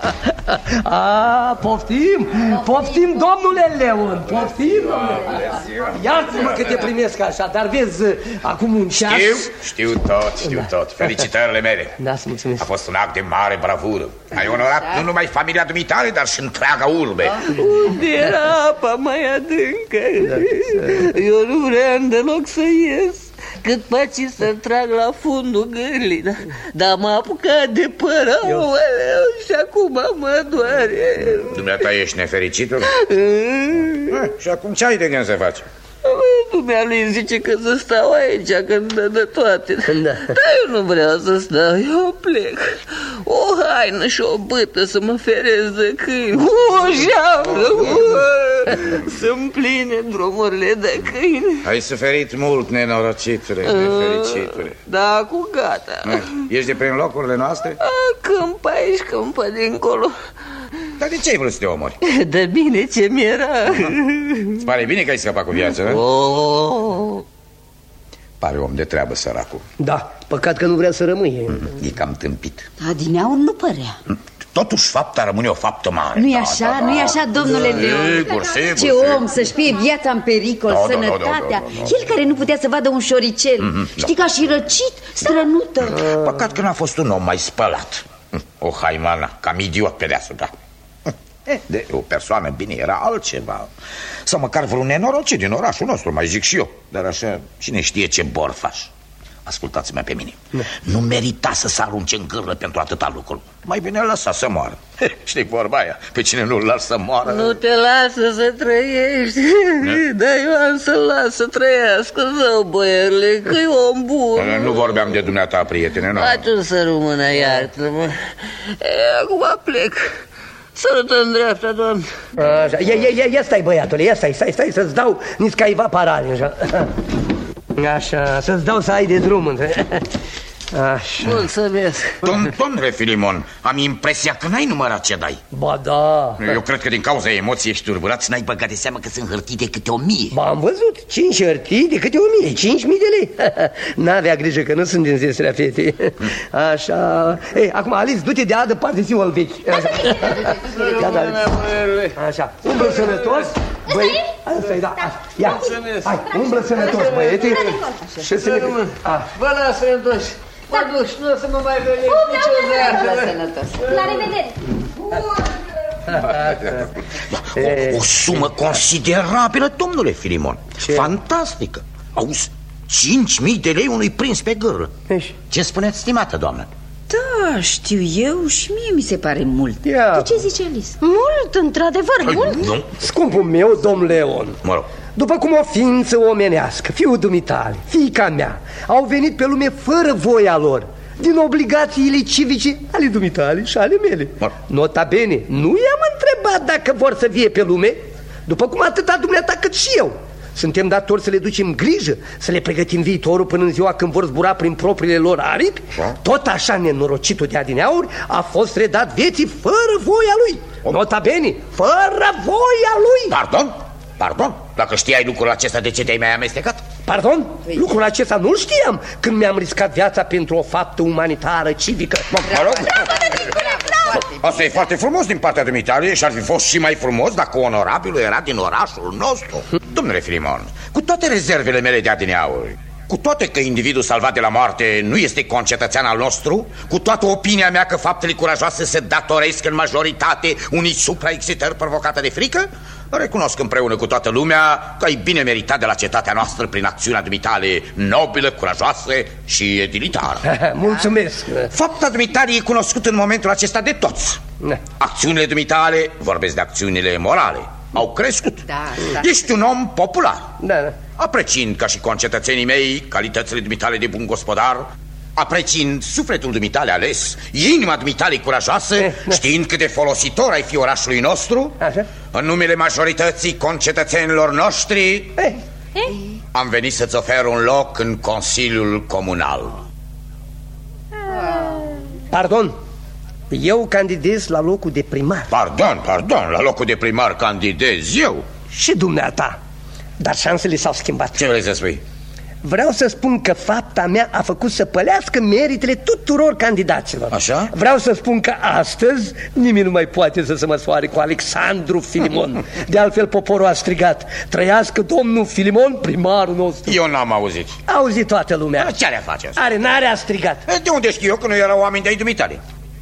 Poftim, domnule Leon, poftim. Iartă-mă că te primesc așa, dar vezi, acum un ceas... Știu tot. Felicitările mele. Da, să mulțumesc. A fost un act de mare bravură. Ai onorat nu numai familia dumitale, dar și întreaga urbe. Unde era apa mai adâncă? Eu nu vreau deloc să ies, cât faci să trag la fundul gârlii. Dar m-a apucat de părău și acum mă doare. Dumneata ești nefericitul? Și acum ce ai de gând să faci? Dumnealui zice că să stau aici când dă de toate. Dar eu nu vreau să stau, eu plec. O haină și o bâtă să mă ferez de câini. O jaură, să-mi pline drumurile de câini. Ai suferit mult, nenorocitule, nefericitule. Da, acum gata. Ești de prin locurile noastre? Câmp aici, câmp dincolo. Dar de ce ai vrut să te omori? De bine ce mi-era. Îți pare bine că ai scăpat cu viața, nu? Pare om de treabă, săracul. Da, păcat că nu vrea să rămâie. E cam tâmpit. Adineauri nu părea. Totuși fapta rămâne o faptă mare. Nu-i așa, nu-i așa, domnule Leon? Ce om, să-și fie viața în pericol, sănătatea. El care nu putea să vadă un șoricel. Știi că a și răcit, strănută. Păcat că n-a fost un om mai spălat. O haimana, cam idiot pe deasupra. De o persoană bine era altceva. Sau măcar vreun nenorocit din orașul nostru, mai zic și eu. Dar așa, cine știe ce borfaș. Ascultați-mă pe mine. Nu merita să se arunce în gârlă pentru atâta lucru. Mai bine lăsa să moară. Știi vorba aia, pe cine nu-l lasă să moară. Nu te lasă să trăiești. Dar eu am să-l las să trăiască, zău, băierle, că-i om bun. Nu vorbeam de dumneata, prietene, nu. Atunci să rămână, iartă-mă. Acum plec. Sărută în dreapta, doamne. Ia stai, băiatule, ia stai, să-ți dau nici caiva parale. Așa, să-ți dau să ai de drum. Așa. Mulțumesc. Domnule Filimon, am impresia că n-ai numărat ce dai. Ba da. Eu cred că din cauza emoției ești turburat și n-ai băgat de seamă că sunt hârtii de câte 1000. Ba, am văzut, 5 hârtii de câte 1000, 5.000 de lei. N-avea grijă că nu sunt din zestrea fetei. Așa. Ei, acum, Alice, du-te de altă parte, zi-o-l vechi. Așa, umblă sănătos. Băi, asta-i, da, ia, hai, umblă sănătos, băiete. Și să ne... Vă las sănătoși. Mă duc și nu o să mă mai vedeți niciodată. La revedere. O sumă considerabilă, domnule Filimon. Fantastică. Auzi, 5.000 de lei unui prins pe gârlă. Ce spuneți, stimată doamnă? Da, știu eu și mie mi se pare mult. De ce zice Alice? Mult, într-adevăr, mult. Nu. Scumpul meu, domn Leon, mă rog, după cum o ființă omenească, fiul dumitale, fiica mea, au venit pe lume fără voia lor, din obligațiile civice ale dumitale și ale mele. Nota bene, nu i-am întrebat dacă vor să vie pe lume, după cum atâta dumneata cât și eu. Suntem datori să le ducem grijă, să le pregătim viitorul până în ziua când vor zbura prin propriile lor aripi. Tot așa nenorocitul de adineauri a fost redat vieții fără voia lui. Nota bene, fără voia lui. Pardon? Dacă știai lucrul acesta, de ce te-ai mai amestecat? Pardon? Lucrul acesta nu știam când mi-am riscat viața pentru o faptă umanitară, civică. Asta e foarte frumos din partea dumitale și ar fi fost și mai frumos dacă onorabilul era din orașul nostru. Domnule Filimon, cu toate rezervele mele de adineauri, cu toate că individul salvat de la moarte nu este concetățean al nostru, cu toată opinia mea că faptele curajoase se datoresc în majoritate unei supraexcitări provocate de frică, recunosc împreună cu toată lumea că ai bine meritat de la cetatea noastră prin acțiunea dumitale nobilă, curajoasă și edilitară. Mulțumesc. Fapta dumitale e cunoscut în momentul acesta de toți. Acțiunile dumitale, vorbesc de acțiunile morale, au crescut. Ești un om popular. Apreciind ca și concetățenii mei calitățile dumitale de bun gospodar, apreciind sufletul dumitale ales, inima dumitale curajoasă, știind cât de folositor ai fi orașului nostru, în numele majorității concetățenilor noștri, am venit să-ți ofer un loc în Consiliul Comunal. Pardon, eu candidez la locul de primar. Pardon, la locul de primar candidez eu. Și dumneata. Dar șansele s-au schimbat. Ce vrei să spui? Vreau să spun că fapta mea a făcut să pălească meritele tuturor candidaților. Așa? Vreau să spun că astăzi nimeni nu mai poate să se măsoare cu Alexandru Filimon. De altfel poporul a strigat: trăiască domnul Filimon, primarul nostru. Eu n-am auzit. A auzit toată lumea. Ce are a face asta? N-are a strigat. De unde știu eu că nu erau oameni de-ai dumitale?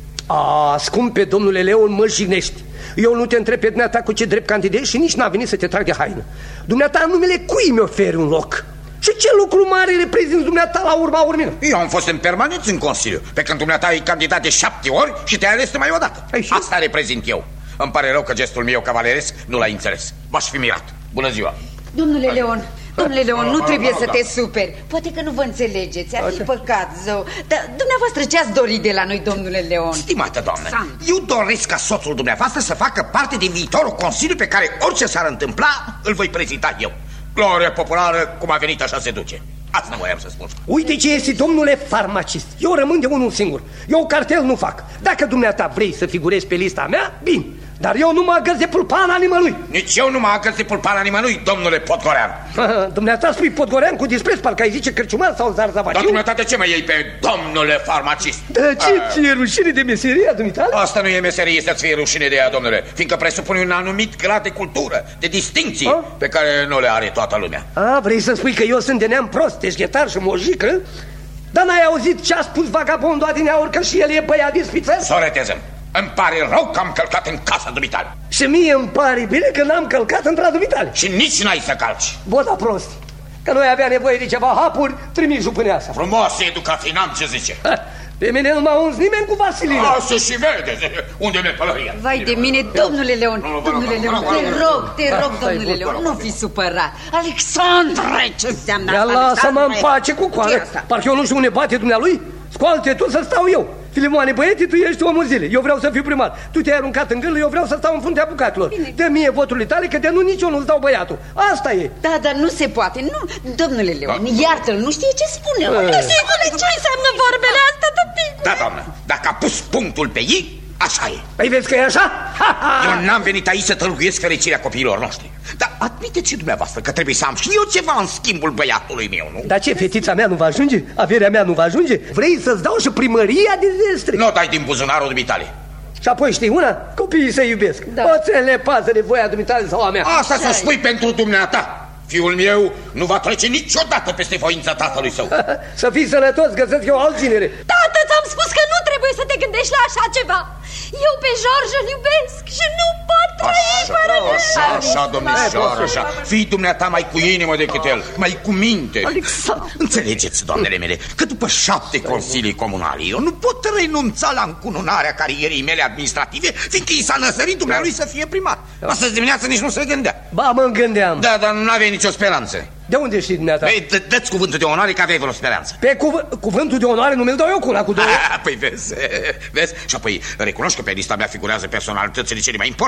Scumpe domnule Leon, mă jignești. Eu nu te întreb pe dumneata cu ce drept candidezi și nici n-a venit să te trag de haină. Dumneata în numele cui mi oferi un loc? Și ce lucru mare reprezinți dumneata la urma urmină? Eu am fost în permanență în Consiliu, pe când dumneata ai candidat de 7 ori și te-ai ales numai odată. Asta reprezint eu. Îmi pare rău că gestul meu cavaleresc nu l-ai înțeles. M-aș fi mirat. Bună ziua. Domnule Leon, nu trebuie să te superi. Poate că nu vă înțelegeți, ar fi păcat, zău. Dar dumneavoastră ce-ați dorit de la noi, domnule Leon? Stimată doamnă, eu doresc ca soțul dumneavoastră să facă parte din viitorul Consiliu pe care orice s-ar întâmpla, îl voi prezida eu. Gloria populară, cum a venit, așa se duce. Asta voiam să spun. Uite ce este, domnule farmacist. Eu rămân de unul singur. Eu cartel nu fac. Dacă dumneata vrei să figurezi pe lista mea, bine. Dar eu nu mă agăț de pulpana nimănui. Nici eu nu mă agăț de pulpana nimănui, domnule Podgorean. Dumneata spui Podgorean cu dispreț, parcă ai zice Cârciumar sau Zarzavaciu. Dar dumneata de ce mă iei pe domnule farmacist? Ce e rușine de meseria dumitale? Asta nu e meserie să-ți fie rușine de ea, domnule, fiindcă presupune un anumit grad de cultură, de distincții, pe care nu le are toată lumea. Vrei să spui că eu sunt de neam prost, deșghetar și mojică? Dar n-ai auzit ce a spus vagabondul adineauri, că și el e băiat din spiță? Soreteză, îmi pare rău că am călcat în casa dumitale. Și mie îmi pare bine că n-am călcat între dumitale. Și nici n-ai să calci. Bă, da prost, că noi avea nevoie de ceva hapuri, trimis jupâneasa. Frumoasă educație, n-am ce zice. Pe mine nu m-a uns nimeni cu vasilină. Asta și vede, unde mi-e pălăria. Vai de mine, domnule Leon, te rog, domnule Leon, nu fi supărat. Alexandre, ce înseamnă asta? Lasă-mă în pace cu coară. Parcă eu nu știu unde bate dumnealui. Scoate tu să stau eu. Filimoane, băieții, tu ești omul zile. Eu vreau să fiu primar. Tu te-ai aruncat în gârlă, eu vreau să stau în fruntea bucatelor. Dă mie voturile tale, că de nu nici eu nu-ți dau băiatul. Asta e. Da, dar nu se poate. Nu, domnule Leon, iartă-l, nu știe ce spune. Ce înseamnă vorbele astea, tăticu? Da, doamnă, dacă a pus punctul pe ei, așa e. Păi vezi că e așa? Eu n-am venit aici să tălcuiesc fericirea copiilor noștri. Dar admiteți și dumneavoastră că trebuie să am și eu ceva în schimbul băiatului meu, nu? Dar ce, fetița mea nu va ajunge? Averea mea nu va ajunge? Vrei să-ți dau și primăria de zestre? Nu dai din buzunarul dumitale. Și apoi știi una? Copiii se iubesc. O țele pasă de voia dumitale sau a mea. Asta să spui pentru dumneata. Fiul meu nu va trece niciodată peste voința tatălui său. Să fii sănătos, găsesc eu alt ginere. Tată, ți-am spus că nu trebuie să te gândești la așa ceva. Eu pe George îl iubesc și nu pot trăi fără el. Așa, domnișoară, așa. Fii dumneata mai cu inimă decât el, mai cu minte. Înțelegeți, doamnele mele, că după 7 consilii comunale eu nu pot renunța la încununarea carierei mele administrative, fiindcă i s-a năsărit dumnealui să fie primar. Astăzi dimineață nici nu se gândea. Ba, mă gândeam. Da, dar nu avea nicio speranță. De unde știi dumneata? Dă-ți cuvântul de onoare că aveai vreo speranță. Pe cuvântul de onoare nu mi-l dau eu cu una cu două. Păi vezi? Și apoi recunoști că pe lista mea figurează personalitățile cele mai importante.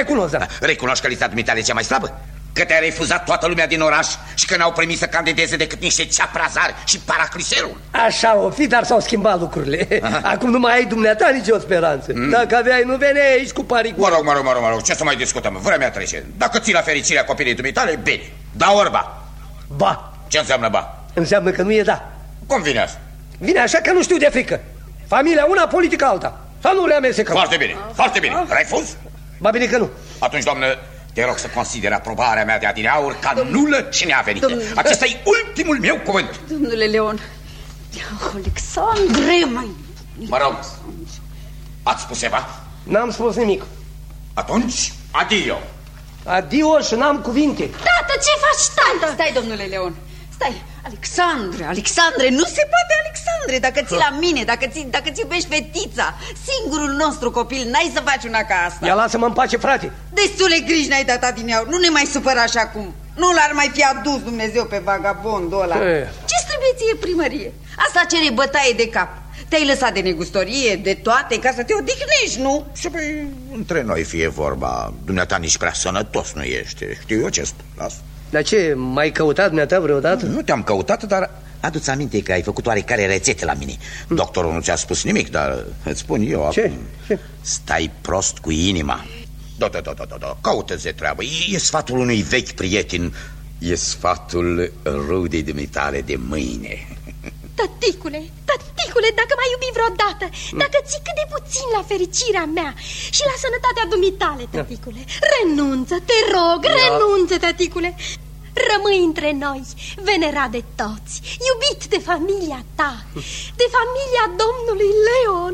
recunosc, da. Recunoști că lista dumitale e cea mai slabă? Că te-a refuzat toată lumea din oraș și că n-au primit să candideze decât niște ceaprazari și paracliserul. Așa o fi, dar s-au schimbat lucrurile. Acum nu mai ai dumneata nicio speranță. Dacă aveai, nu veneai aici cu paricul. Mă rog, ce să mai discutăm? Vremea trece. Dacă ții la fericirea copilei dumitale, bine. Da ori ba? Ba. Ce înseamnă ba? Înseamnă că nu e da. Cum vine asta? Vine așa că nu știu de frică. Familia una, politica alta. Să nu le amestecăm. Foarte bine. Refuz? Ba bine că nu. Atunci, doamnă, te rog să consideri aprobarea mea de adineauri ca nulă și neavenită. Acesta e ultimul meu cuvânt. Domnule Leon, Alexandre, Mă rog, ați spus ceva? N-am spus nimic. Atunci, adio. Adio și n-am cuvinte. Tată, ce faci, tată? Stai, domnule Leon, stai. Alexandre, nu se poate, Alexandre. Dacă ții la mine, dacă ți iubești fetița, singurul nostru copil, n-ai să faci una ca asta. Ia lasă-mă în pace, frate. Destule griji n-ai dat adineauri. Nu ne mai supăra așa acum. Nu l-ar mai fi adus Dumnezeu pe vagabondul ăla. Ce-ți trebuie ție primărie? Asta cere bătaie de cap. Te-ai lăsat de negustorie, de toate, ca să te odihnești, nu? Și păi, între noi fie vorba, dumneata nici prea sănătos nu ești. Știu eu ce spun, las. Dar ce, m-ai căutat dumneata vreodată? Nu te-am căutat, dar adu-ți aminte că ai făcut oarecare rețete la mine. Doctorul nu ți-a spus nimic, dar îți spun eu ce? Acum. Stai prost cu inima. Da, caută-ți treabă. E sfatul unui vechi prieten. E sfatul rudei dumitale de mâine. Tăticule, dacă m-ai iubit vreodată, dacă ții cât de puțin la fericirea mea și la sănătatea dumitale, tăticule, renunță, te rog, renunță, tăticule. Rămâi între noi, venerat de toți, iubit de familia ta, de familia domnului Leon.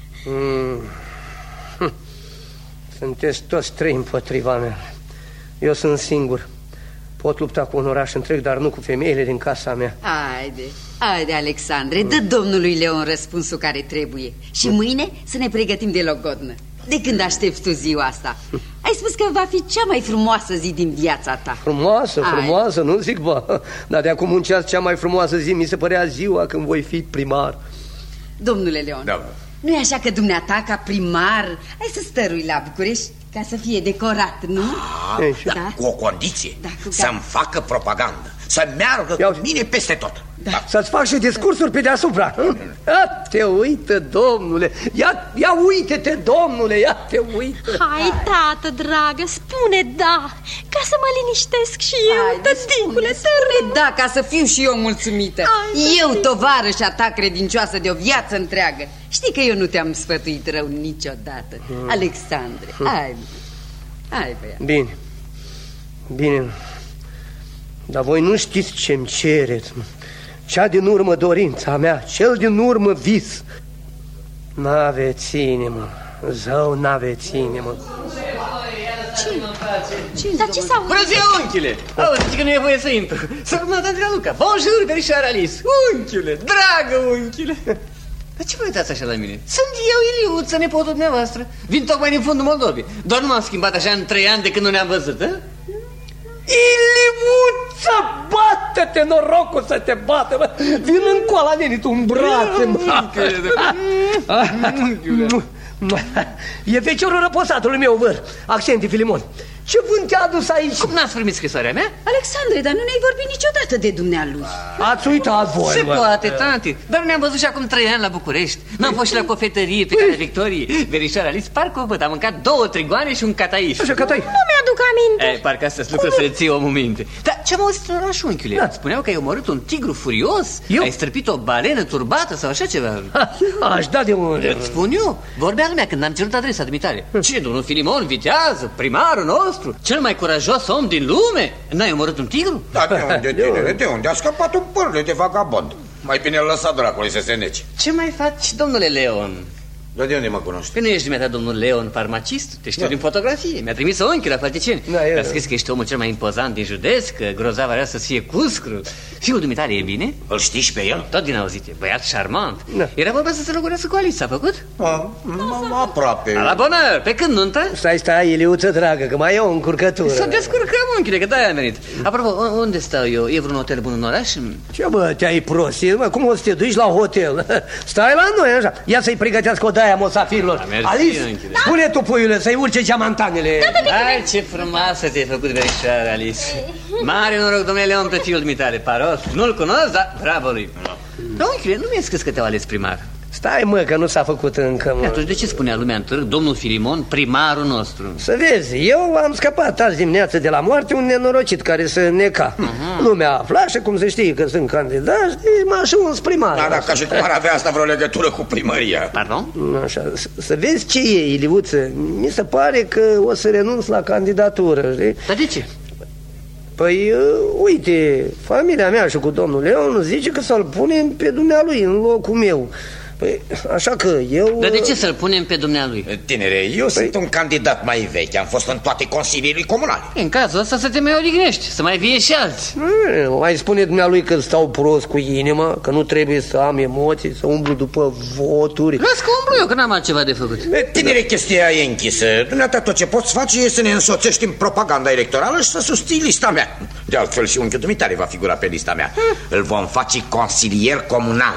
Sunteți toți trei împotriva mea. Eu sunt singur. Pot lupta cu un oraș întreg, dar nu cu femeile din casa mea. Haide, Alexandre, dă domnului Leon răspunsul care trebuie. Și mâine să ne pregătim de logodnă. De când aștepți tu ziua asta? Ai spus că va fi cea mai frumoasă zi din viața ta. Frumoasă, nu zic ba. Dar de acum un ceas cea mai frumoasă zi mi se părea ziua când voi fi primar. Domnule Leon, nu e așa că dumneata ca primar ai să stărui la București ca să fie decorat, nu? Da, cu o condiție, să-mi facă propagandă, să meargă cu mine peste tot. Să-ți fac și discursuri pe deasupra. Te uită, domnule. Ia uite-te, domnule, ia te uită. Hai, tată, dragă, spune da, ca să mă liniștesc și eu, tăticule, spune da, ca să fiu și eu mulțumită. Eu, tovarășa ta credincioasă de o viață întreagă. Știi că eu nu te-am sfătuit rău niciodată. Alexandre, hai băiat. Bine. Dar voi nu știți ce-mi cereți. Cea din urmă dorința mea, cel din urmă vis. N-aveți inimă, zău, n-aveți inimă. Dar ce s-a... Bună ziua, unchiule! Auzi, că nu e voie să intru. Sărmata Andreea Luca, bonjour, verișoara Alice. Unchiule, dragă unchiule. Dar ce vă uitați așa la mine? Sunt eu, Iliuță, nepotul dumneavoastră. Vin tocmai din fundul Moldovei. Doar nu m-am schimbat așa în 3 ani de când nu ne-am văzut, hă? Iliuță, bate-te, norocul să te bată, bă. Vin încoala, neni, tu în brațe, E feciorul răposatului meu, văr, Accenti Filimon. Ce vânt te-a adus aici? Cum n-ați primit scrisoarea mea? Alexandre, dar nu ne-ai vorbit niciodată de dumnealui. Ați uitat voi, se poate, tanti. Dar ne-am văzut și acum 3 ani la București. N-am fost și la cofetărie pe Calea Victoriei. Verișoara Alice, parcă o văd, am mâncat 2 trigoane și un cataiș. Așa, cataiș. Nu mi-aduc aminte. Parcă astea sunt lucruri să ții omul minte. Dar ce-am auzit în oraș, unchiule? Spuneau că ai omorât un tigru furios. Ai străpit o balenă turbată sau așa ceva. Aș da de unde? Îți spun eu, vorbea lumea când am cerut adresa dumitale. Ce, domnul Filimon, vitează, primarul nostru, cel mai curajos om din lume? N-ai omorât un tigru? Da, de unde a scăpat un pârle de vagabond? Mai bine îl lăsa dracului să se nece. Ce mai faci, domnule Leon? Dar de unde mă cunoști? Păi nu ești dumneata domnul Leon, farmacist? Te știu din fotografie. Mi-a trimis unchiul la Falticeni. A scris că ești omul cel mai impozant din județ, că grozav vrea să fie cuscru. Fiul dumitale e bine? Îl știi și pe el? Tot din auzite, băiat șarmant. Era vorba să se locuiască cu Alice, s-a făcut? Aproape. La bună, pe când nuntă? Stai, Iliuță, dragă, că mai e o încurcătură. Să descurcăm, unchiule, că de-aia am venit. Apropo, unde stau eu? E vreun hotel bun în oraș? Ce, bă, te-ai prostit, mă? Cum o să te duci la hotel? Stai la noi, așa. Ia să-i pregătească o aia mosafirilor. Alice, spune tu, puiule, să-i urce geamantanele. Ai, ce frumoasă te-ai făcut, verișoară, Alice. Mare noroc, domnule Leon, pe fiul dumitale, Paros. Nu-l cunosc, dar bravo lui. Dar, unchiule, nu mi-ai scris că te-au ales primar. Stai, mă, că nu s-a făcut încă, mă. Atunci de ce spunea lumea în târg, domnul Filimon, primarul nostru? Să vezi, eu am scăpat azi dimineață de la moarte un nenorocit care se neca. Lumea afla și cum se știe că sunt candidați, m-a și uns primar. Da, ca și cum ar avea asta vreo legătură cu primăria. Pardon? Așa, să vezi ce e, Iliuță. Mi se pare că o să renunț la candidatură, știi? Dar de ce? Păi, uite, familia mea și cu domnul Leon zice că să-l punem pe dumnealui în locul meu. Păi, așa că eu... Dar de ce să-l punem pe dumnealui? Tinere, eu sunt un candidat mai vechi, am fost în toate consiliile comunale. În cazul ăsta să te mai odihnești, să mai fie și alții. Mai spune dumnealui că stau prost cu inima, că nu trebuie să am emoții, să umblu după voturi. Las că umblu eu, că n-am altceva de făcut. Tinere, chestia e închisă. Dumneata, tot ce poți face e să ne însoțești în propaganda electorală și să susții lista mea. De altfel și unchiul dumitare va figura pe lista mea. Îl vom face consilier comunal.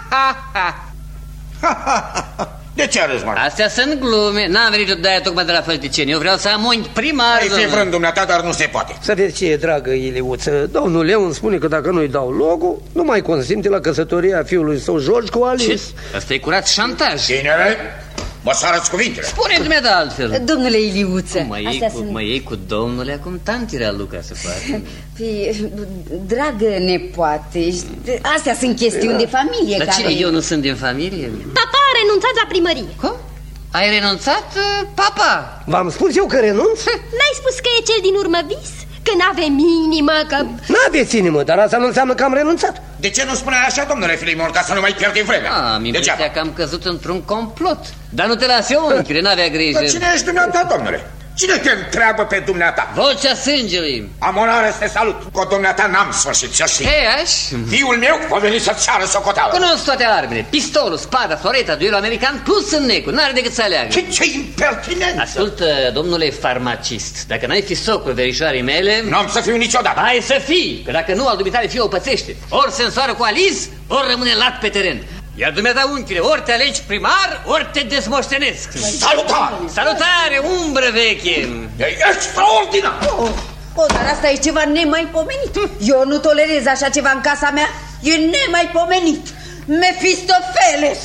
De ce arăți, mă? Astea sunt glume, n-am venit de aia tocmai de la Fălticeni. Eu vreau să am unchi primar. Ai fi vrând dumneata, dar nu se poate. Să vezi ce e, dragă Iliuță. Domnul Leon spune că dacă nu-i dau locul, nu mai consimte la căsătoria fiului său George cu Alice. Ce? Asta e curat șantaj. Tinere, măsoară-ți cuvintele. Spune-mi dumneata altfel. Domnule Iliuță, Mă iei cu domnule, acum tantirea Luca se poate. Păi, dragă nepoate, astea sunt chestiuni de familie. Dar care... ce, eu nu sunt din familie? Tata a renunțat la primărie. Cum? Ai renunțat, papa? V-am spus eu că renunț? N-ai spus că e cel din urmă vis? Că n-avem inimă, că... N-aveți inimă, dar asta nu înseamnă că am renunțat. De ce nu spuneai așa, domnule Filimon, ca să nu mai pierdem vremea? Am impresia că am căzut într-un complot. Dar nu te las eu, unchiule, n-avea grijă. Dar cine ești dumneata, domnule? Cine te întreabă pe dumneata? Vocea sângelui. Am onoare să te salut. Cu dumneata n-am sfârșit, să știi. Fiul meu va veni să-ți ceară socoteală. Cunosc toate armele. Pistolul, spada, floreta, duelul american plus în negru. N-are decât să aleagă. Ce impertinență! Ascultă, domnule farmacist, dacă n-ai fi socul verișoarei mele... N-am să fiu niciodată. Hai să fii, că dacă nu, al dumitale fie o pățește. Ori se însoară cu Alice, ori rămâne lat pe teren. Iar dumneata, unchiule, ori te alegi primar, ori te dezmoștenesc. Salutare! Salutare, umbră veche! E extraordinar! Dar asta e ceva nemaipomenit. Eu nu tolerez așa ceva în casa mea. E nemaipomenit. Mefistofeles!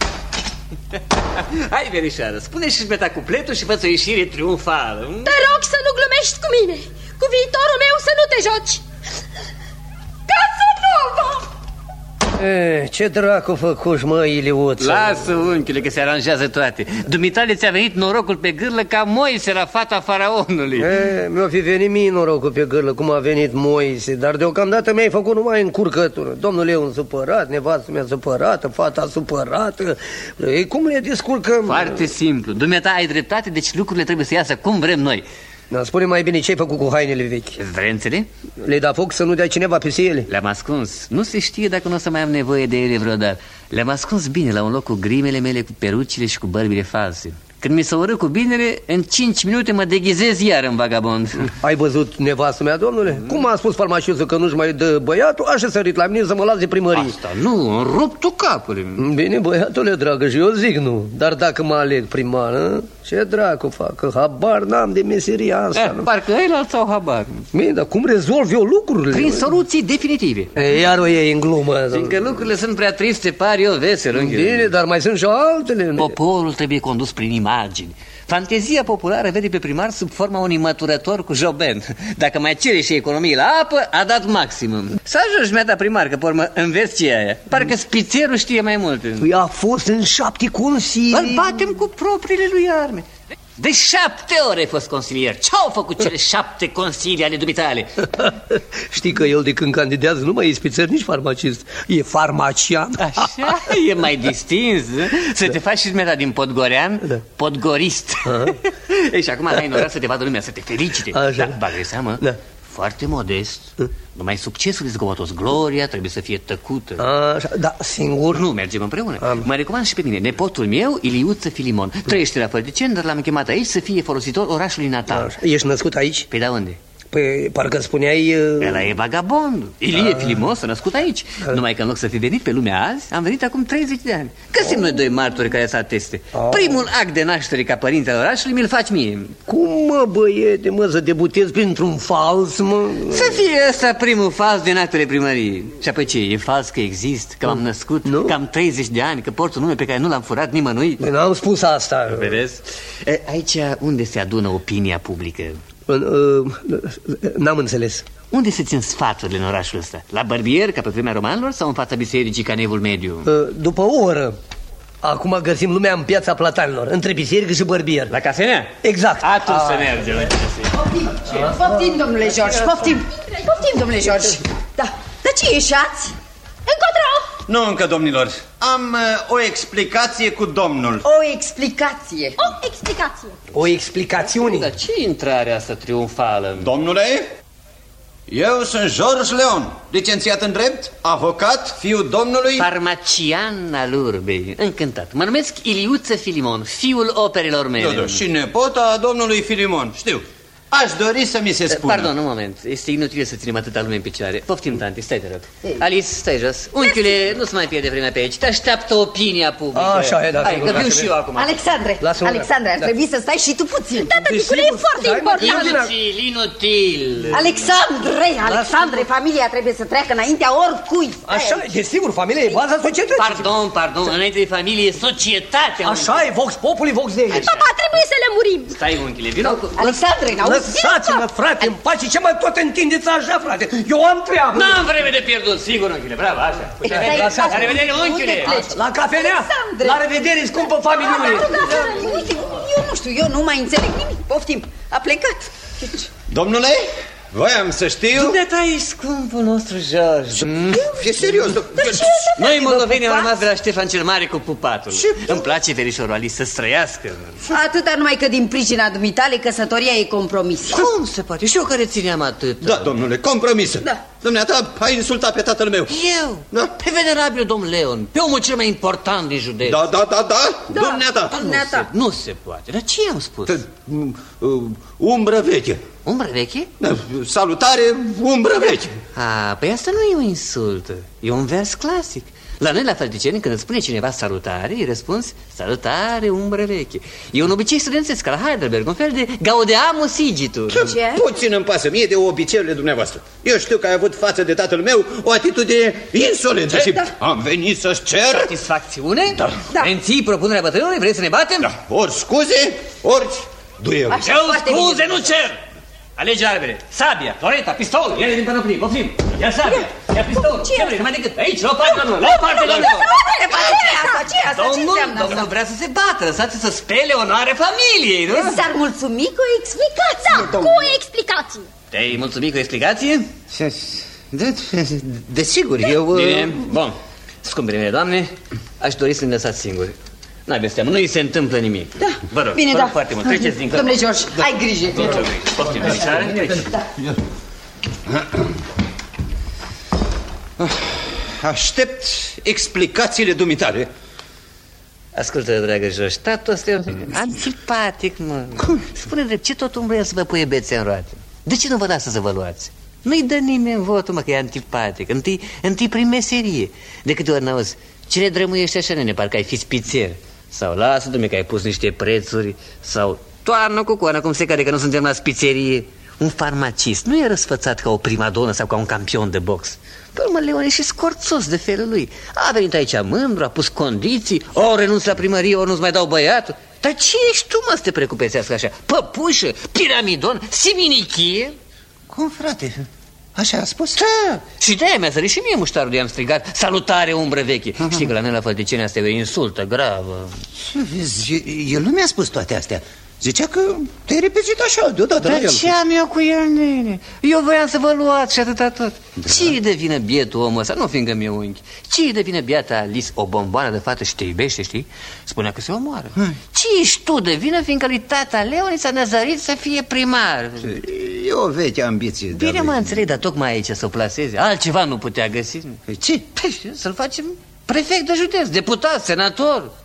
Hai, verișoară, spune și dumneata cupletul și fă-ți o ieșire triumfală. Te rog să nu glumești cu mine. Cu viitorul meu să nu te joci. Casanova! Ce dracu făcuși, mă, Iliuță? Lasă, unchiule, că se aranjează toate. Dumitale ți-a venit norocul pe gârlă ca Moise la fata faraonului. Mi-a fi venit mie norocul pe gârlă, cum a venit Moise. Dar deocamdată mi-ai făcut numai încurcătură. Domnul Leon supărat, nevastă mea supărată, fata supărată. Ei, cum le descurcăm? Foarte simplu. Dumneata ai dreptate, deci lucrurile trebuie să iasă cum vrem noi. Da, spune mai bine ce ai făcut cu hainele vechi. Vrențele? Le-ai dat foc să nu dea cineva peste ele? Le-am ascuns. Nu se știe dacă nu o să mai am nevoie de ele vreodată. Le-am ascuns bine la un loc cu grimele mele, cu perucile și cu bărbile false. Când mi se urâ cu binele, în 5 minute mă deghizez iar în vagabond. Ai văzut nevastă mea, domnule? Cum a spus farmaciuzul că nu-și mai dă băiatul, așa sărit la mine să mă las de primărie. Asta nu, îmi rup tu capul. Bine, băiatule dragă, și eu zic nu. Dar dacă mă aleg primar, ce dracu fac? Că habar n-am de meseria asta. Parcă ei l-au habar. Bine, dar cum rezolv eu lucrurile? Prin soluții definitive. Iar o iei în glumă. Fiindcă lucrurile sunt prea triste, par eu vesel. Bine, dar mai sunt și altele. Poporul trebuie condus prin imagini. Fantezia populară vede pe primar sub forma unui măturător cu joben. Dacă mai cere și economie la apă, a dat maximum. Să ajungi mea primar, că pe urmă înveți ce e aia. Parcă spițerul știe mai multe. Păi a fost în 7 consilii. Îl batem cu propriile lui arme. De 7 ore ai fost consilier. Ce-au făcut cele 7 consilii ale dumitale? Știi că el de când candidează nu mai e spițer, nici farmacist. E farmacian. Așa, e mai distins. Să te faci și dumneata din podgorean, podgorist. Ei, și acum hai în oraș să te vadă lumea, să te felicite. Da, bagă seamă, foarte modest. Numai succesul zgomotos, gloria trebuie să fie tăcută. Așa, da, singur? Nu, mergem împreună. Mă recomand și pe mine, nepotul meu, Iliuță Filimon. Trăiește la Fălticeni, dar l-am chemat aici să fie folositor orașului natal. Așa. Ești născut aici? Pe da unde? Păi, parcă spuneai... Ăla e vagabond. Ilie Filimon s-a născut aici. Numai că în loc să fi venit pe lumea azi, am venit acum 30 de ani. Găsim noi doi martori care să ateste. Primul act de naștere ca părinte al orașului mi-l faci mie. Cum, mă, băiete, mă, să debutezi printr-un fals, mă? Să fie ăsta primul fals din actele primăriei. Și apoi ce, e fals că exist, că m-am născut, că am 30 de ani, că port un nume pe care nu l-am furat nimănui? N-am spus asta. Vedeți? Aici unde se adună opinia publică? N-am înțeles. Unde se țin sfaturile în orașul ăsta? La barbier, ca pe vremea romanilor, sau în fața bisericii ca în Evul Mediu? După o oră. Acum găsim lumea în Piața Platanilor, între biserică și barbier. La cafenea? Exact. Atunci să mergem. Poftim, domnule George, poftim. Poftim, domnule George. Da, dar ce ieșați? Încotro! Nu încă, domnilor. Am o explicație cu domnul. O explicație. O explicație. O explicațiune. Dar ce intrare asta triumfală? Domnule, eu sunt George Leon, licențiat în drept, avocat, fiul domnului... Farmacian al urbei. Încântat. Mă numesc Iliuță Filimon, fiul operelor mele. Da, și nepota domnului Filimon, știu. Aș dori să mi se spună. Pardon, un moment. Este inutil să ținem atâta lume în picioare. Poftim, tanti, stai te rog. Alice, stai jos. Unchiule, nu se mai pierde vremea pe aici. Te așteaptă opinia publică. Așa e, da. Hai, că viu și eu acum. Alexandre, ar trebui să stai și tu puțin. Da, tăticule, e foarte important. Inutil. Alexandre, familia trebuie să treacă înaintea oricui. Așa e, desigur, familia e baza societății. Pardon, înainte de familie, societatea. Așa e, vox populi, vox dei. Papa, trebuie să le murim. Stai, unchiule, vino cu... Alexandre, lăsați-mă, frate, în pace, ce mai tot întindeți așa, frate? Eu am treabă. N-am vreme de pierdut, sigur, unchiule, bravo, așa. La revedere, unchiule. La cafenea, la revedere, scumpă familie. Eu nu știu, eu nu mai înțeleg nimic. Poftim, a plecat. Domnule, voiam să știu... Dumneata ești scumpul nostru George. E serios, Noi moldovenii am rămas de la Ștefan cel Mare cu pupatul. Îmi place verișorul Alice să străiască. Atâta numai că din pricina dumitale căsătoria e compromisă. Cum se poate? Și eu care țineam atât. Da, domnule, compromisă. Da. Dumneata ai insultat pe tatăl meu. Eu? Da. Pe venerabil domn Leon, pe omul cel mai important din județ. Da. Dumneata. Nu se poate. Dar ce i-am spus? Umbră veche. Umbră veche? Salutare, umbră veche. Păi asta nu e o insultă. E un vers clasic. La noi, la Fălticeni, când îți spune cineva salutare, îi răspunzi salutare, umbră veche. E un obicei studențesc, ca la Heidelberg, un fel de gaudeamus igitur. Ce? Puțin îmi pasă mie de obiceiurile dumneavoastră. Eu știu că ai avut față de tatăl meu o atitudine insolentă și am venit să-ți cer... Satisfacțiune? Da. Menții propunerea bătrânului? Vrei să ne batem? Da. Ori scuze, ori duel. Eu scuze nu cer! Alege arbele, sabia, floreta, pistolul, ele din panoplie, poftim. Ia sabia, ia pistolul, ce vrei, numai decât. Aici, la o parte, doamnă, la o parte, doamnă. Domnul vrea să se bată, lăsați să spele onoarea familiei, nu? S-ar mulțumi cu o explicație. Da, cu o explicație. Te-ai mulțumit cu o explicație? Desigur, eu... Bine, bun. Scumpile mele, doamne, aș dori să ne lăsați singuri. N-aveți teamă, nu îi se întâmplă nimic. Da, vă rog, bine, vă rog da. foarte mult, treceți din Domnule George, ai grijă. Poftim, domnișoare, Aștept explicațiile dumitale. Ascultă, dragă George, tatul ăsta e antipatic, mă. Spune drept, ce tot umbră să vă puie bețe în roate? De ce nu vă lasă să vă luați? Nu-i dă nimeni votul, mă, că e antipatic. Întâi prin meserie. De câte ori n-auzi, cine drămuiește așa, nene, parcă ai fi spițer. Sau lasă, dumne, că ai pus niște prețuri. Sau toarnă cu coană, cum se cade că nu suntem la spițerie. Un farmacist nu e răsfățat ca o primadonă sau ca un campion de box. Pe urmă, Leon e și scorțos de felul lui. A venit aici mândru, a pus condiții. Ori renunț la primărie, ori nu-ți mai dau băiatul. Dar ce ești tu, mă, să te precupețească așa? Păpușă, piramidon, siminichie? Cum, frate? Așa a spus? Da, și de-aia mi-a sărit și mie muștarul de-am strigat salutare, umbră veche. Știi că la noi la Fălticeni asta e o insultă gravă. Vezi, el nu mi-a spus toate astea. Zicea că te-ai repezit așa deodată. Dar ce am eu cu el, nene? Eu voiam să vă luați și atâta tot. Da. Ce-i de vină bietul omul ăsta? Nu fiindcă mi-e unchi. Ce-i de vină biata Alice, o bomboană de fată și te iubește, știi? Spunea că se omoară. Ce ești tu de vină fiindcă lui tata Leon i s-a năzărit să fie primar? E o veche ambiție. Bine, mă înțeleg, dar tocmai aici să o plaseze. Altceva nu putea găsi. Ce? Să-l facem prefect de județ, deputat, senator.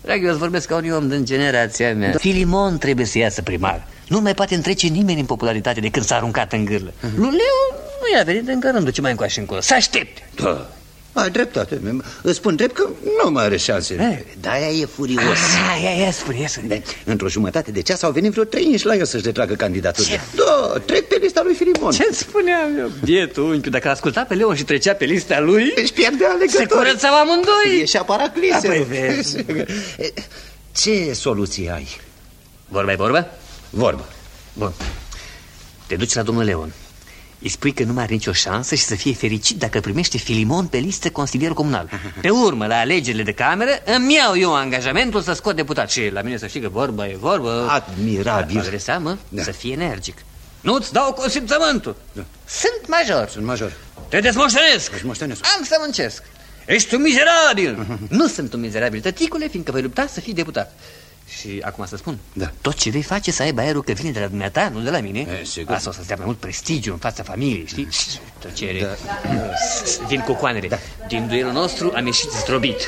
Dragă, eu îți vorbesc ca un om din generația mea. Filimon trebuie să iasă primar. Nu mai poate întrece nimeni în popularitate de când s-a aruncat în gârlă. Lui Leo nu i-a venit încă rândul ce mai încoace încolo. Să aștepte. Da, ai dreptate. Îți spun drept că nu mai are șanse. De-aia e furios. Ia, spune. Într-o jumătate de ceas au venit vreo 3 inși la el să-și retragă candidatura. Da, trec pe lista lui Filimon. Ce spuneam eu? Bietul unchiul, dacă asculta pe Leon și trecea pe lista lui, își pierdea alegători. Se curățau amândoi. Ieșea paraclise. Păi vezi. Ce soluție ai? Vorba-i vorba? Vorba. Bun. Te duci la domnul Leon. Îi spui că nu mai are nicio șansă și să fie fericit dacă primește Filimon pe listă consilier comunal. Pe urmă, la alegerile de cameră, îmi iau eu angajamentul să scot deputat. Și la mine să știi că vorba e vorbă. Admirabil. Bagă de seamă, să fie energic. Nu-ți dau consimțământul. Sunt major. Te dezmoștenesc. Am să muncesc. Ești un mizerabil. Nu sunt un mizerabil, tăticule, fiindcă voi lupta să fii deputat. Și acum să spun, tot ce vei face să aibă aerul că vine de la dumneata, nu de la mine. Asta o să-ți dea mai mult prestigiu în fața familiei, știi? Tăcere. Vin cu coanele. Din duelul nostru am ieșit zdrobit.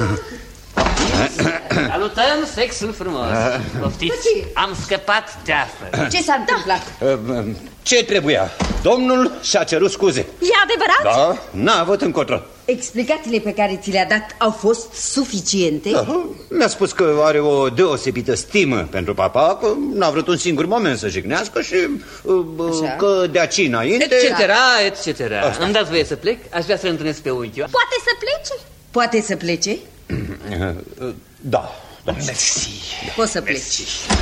Salutăm sexul frumos. Poftiți, am scăpat de află. Ce s-a întâmplat? Ce trebuia? Domnul și-a cerut scuze. E adevărat? Da, n-a avut încotro. Explicațiile pe care ți le-a dat au fost suficiente? Da, mi-a spus că are o deosebită stimă pentru papa, că n-a vrut un singur moment să jignească și că de aici înainte... Etc. Îmi dați voie să plec? Aș vrea să-l întâlnesc pe unchiul. Poate să plece? Poate să plece? Da. Mersi. Poți să pleci.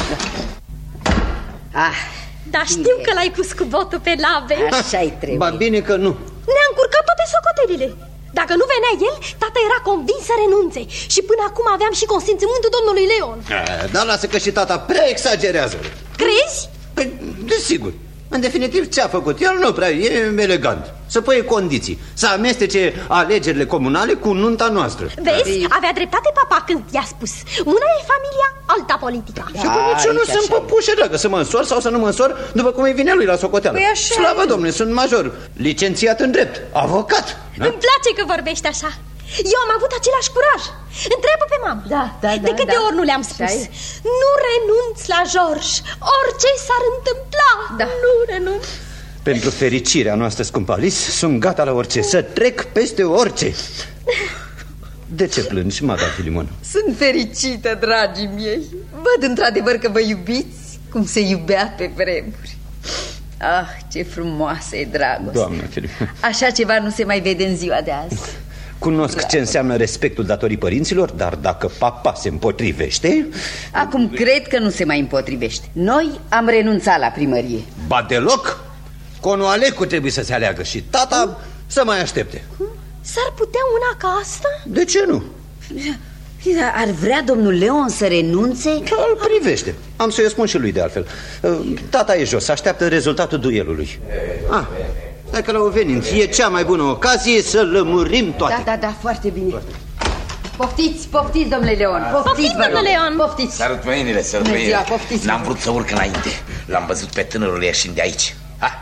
Dar știu că l-ai pus cu botul pe labe. Așa-i trebuie. Ba bine că nu. Ne-a încurcat toate socotelile. Dacă nu venea el, tata era convins să renunțe. Și până acum aveam și consimțământul domnului Leon. Dar lasă că și tata prea exagerează. Crezi? Păi, desigur. În definitiv, ce a făcut el nu prea e elegant. Să pune condiții, să amestece alegerile comunale cu nunta noastră. Vezi? Avea dreptate papa când i-a spus. Una e familia, alta politica. Și cum nici eu nu sunt păpușă, dragă, să mă însor sau să nu mă însor, după cum îi vine lui la socoteală. Slavă Domnului, sunt major, licențiat în drept, avocat. Îmi place că vorbești așa. Eu am avut același curaj. Întreabă pe mamă. De câte ori nu le-am spus? Nu renunț la George. Orice s-ar întâmpla, nu renunț. Pentru fericirea noastră, scumpă Alice, sunt gata la orice, să trec peste orice. De ce plângi, Mada Filimon? Sunt fericită, dragii miei. Văd într-adevăr că vă iubiți cum se iubea pe vremuri. Ah, ce frumoasă e dragostea. Doamne Filimon. Așa ceva nu se mai vede în ziua de azi. Cunosc ce înseamnă respectul datorii părinților, dar dacă papa se împotrivește... Acum cred că nu se mai împotrivește. Noi am renunțat la primărie. Ba deloc? Conoalecu trebuie să se aleagă și tata să mai aștepte. S-ar putea una ca asta? De ce nu? Ar vrea domnul Leon să renunțe? Îl privește. Am să-i spun și lui de altfel. Tata e jos, așteaptă rezultatul duelului. Stai că l-au venit. E cea mai bună ocazie să lămurim toate. Da, foarte bine. Poftiți, domnule Leon. Poftiți, domnule Leon. Poftiți. Sărut mâinile. N-am vrut să urc înainte. L-am văzut pe tânărul ieșind de aici.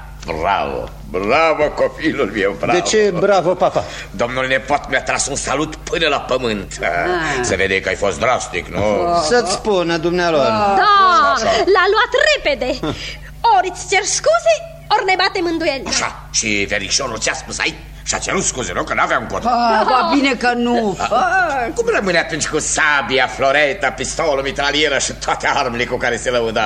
Bravo, copilul meu, bravo. De ce bravo, papa? Domnul nepot mi-a tras un salut până la pământ. Se vede că ai fost drastic, nu? Să-ți spună, dumnealor. Da, l-a luat repede. Ori îți cer scuze, ori ne batem în duel. Așa, și verișorul ți-a spus ai? Și-a cerut scuze, nu? Că n-aveam cot. Ba bine că nu. Cum rămâne atunci cu sabia, floreta, pistolul, mitralieră și toate armele cu care se lăuda?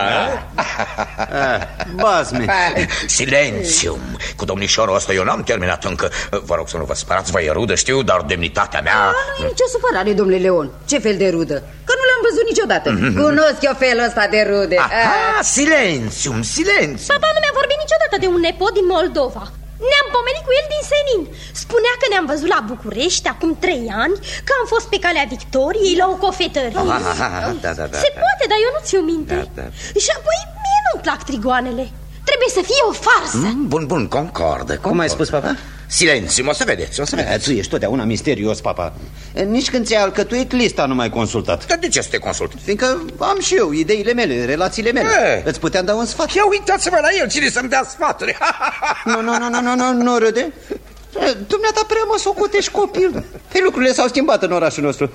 Bazme. Silențium. Cu domnișorul ăsta eu n-am terminat încă. Vă rog să nu vă spărați, vă e rudă, știu, dar demnitatea mea... Nu e nicio supărare, domnule Leon. Ce fel de rudă? Că nu l-am văzut niciodată. Cunosc eu felul ăsta de rude. Silențium. Papa nu mi-a vorbit niciodată de un nepot din Moldova. Ne-am pomenit cu el din senin. Spunea că ne-am văzut la București acum 3 ani, că am fost pe calea Victoriei la o cofetărie. Se poate, dar eu nu ți-o minte. Și apoi mie nu-mi plac trigoanele. Trebuie să fie o farsă. Bun, concordă. Cum ai spus, papa? Silențiu, o să vedeți. Tu ești totdeauna misterios, papa. Nici când ți-ai alcătuit lista nu m-ai consultat. Dar de ce să te consult? Fiindcă am și eu ideile mele, relațiile mele. Îți puteam da un sfat. Ia uitați-vă la el, cine să-mi dea sfaturi. Nu râde. Dumneata prea mă socotești copil. Păi lucrurile s-au schimbat în orașul nostru.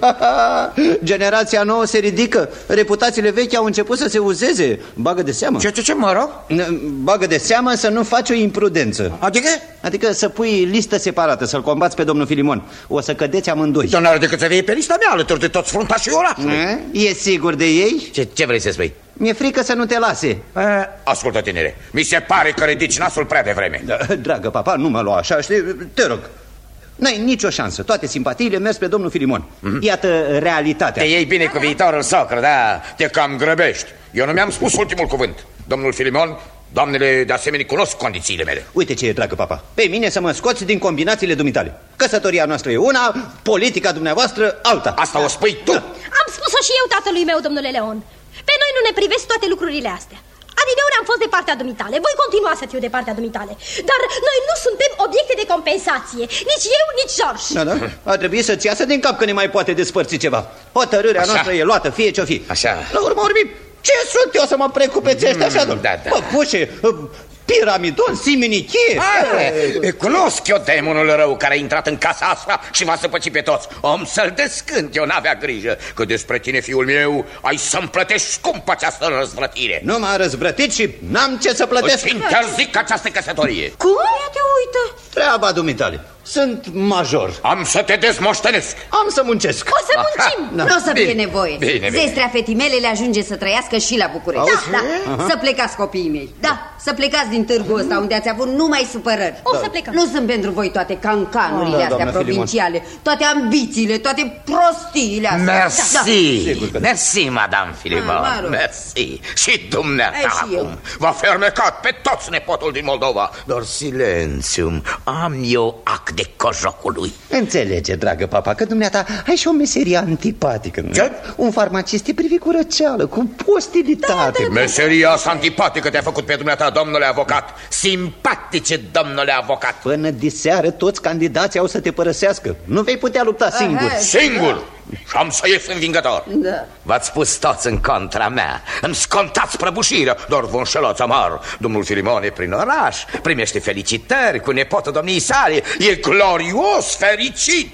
Generația nouă se ridică. Reputațiile vechi au început să se uzeze. Bagă de seamă. Ce, mă rog? Bagă de seamă să nu faci o imprudență. Adică să pui listă separată, să-l combați pe domnul Filimon. O să cădeți amândoi. Tu n-are decât să vii pe lista mea alături de toți fruntașii orașului. E sigur de ei? Ce vrei să spui? Mi-e frică să nu te lase. Ascultă, tinere, mi se pare că ridici nasul prea devreme. Dragă papa, nu mă lua așa, știi? Te rog. N-ai nicio șansă, toate simpatiile merg spre domnul Filimon. Iată realitatea. Te iei bine cu viitorul socră, da? Te cam grăbești. Eu nu mi-am spus ultimul cuvânt. Domnul Filimon, doamnele de asemenea cunosc condițiile mele. Uite ce e, dragă papa. Pe mine să mă scoți din combinațiile dumitale. Căsătoria noastră e una, politica dumneavoastră alta. Asta o spui tu. Am spus-o și eu tatălui meu, domnule Leon. Pe noi nu ne privesc toate lucrurile astea. Adineori am fost de partea dumitale, voi continua să fiu de partea dumitale. Dar noi nu suntem obiecte de compensație. Nici eu, nici George. Da. Ar trebui să-ți iasă din cap că ne mai poate despărți ceva. Hotărârea noastră e luată, fie ce-o fi. Așa. La urmă urmii, ce sunt eu să mă precupeți ăștia așa, domnule? Da. Păpușe, piramidon, siminichie. Cunosc eu demonul rău care a intrat în casa asta și v-a săpăcit pe toți. Om să-l descânt, eu n-avea grijă. Că despre tine, fiul meu, ai să-mi plătești scump această răzvrătire. Nu m-a răzvrătit și n-am ce să plătesc. Îți interzic această căsătorie. Cum? Ia te uită. Treaba dumitale. Sunt major. Am să te dezmoștenesc. Am să muncesc. O să muncim. Nu o să fie nevoie. Bine. Zestrea fetii mele le ajunge să trăiască și la București. Da. Să plecați, copiii mei. Da, să plecați din târgul ăsta unde ați avut numai supărări. O să plecăm. Nu sunt pentru voi toate cancanurile astea provinciale, toate ambițiile, toate prostiile astea. Merci, madame Filimon. Merci. Și dumneata acum v-a fermecat pe toți nepotul din Moldova. Doar silențiu, am eu ac de cojocul lui. Înțelege, dragă papa, că dumneata ai și o meserie antipatică. Ce? Un farmacist te privi cu răceală, cu ostilitate. Meseria asta antipatică te-a făcut pe dumneata, domnule avocat. Simpatice, domnule avocat. Până diseară toți candidații au să te părăsească. Nu vei putea lupta singur. Singur? Și am să ies învingător. Da. V-ați pus toți în contra mea. Îmi scontați prăbușirea, doar vă înșelați amar. Domnul Filimon e prin oraș, primește felicitări cu nepotul domniei sale. E glorios, fericit.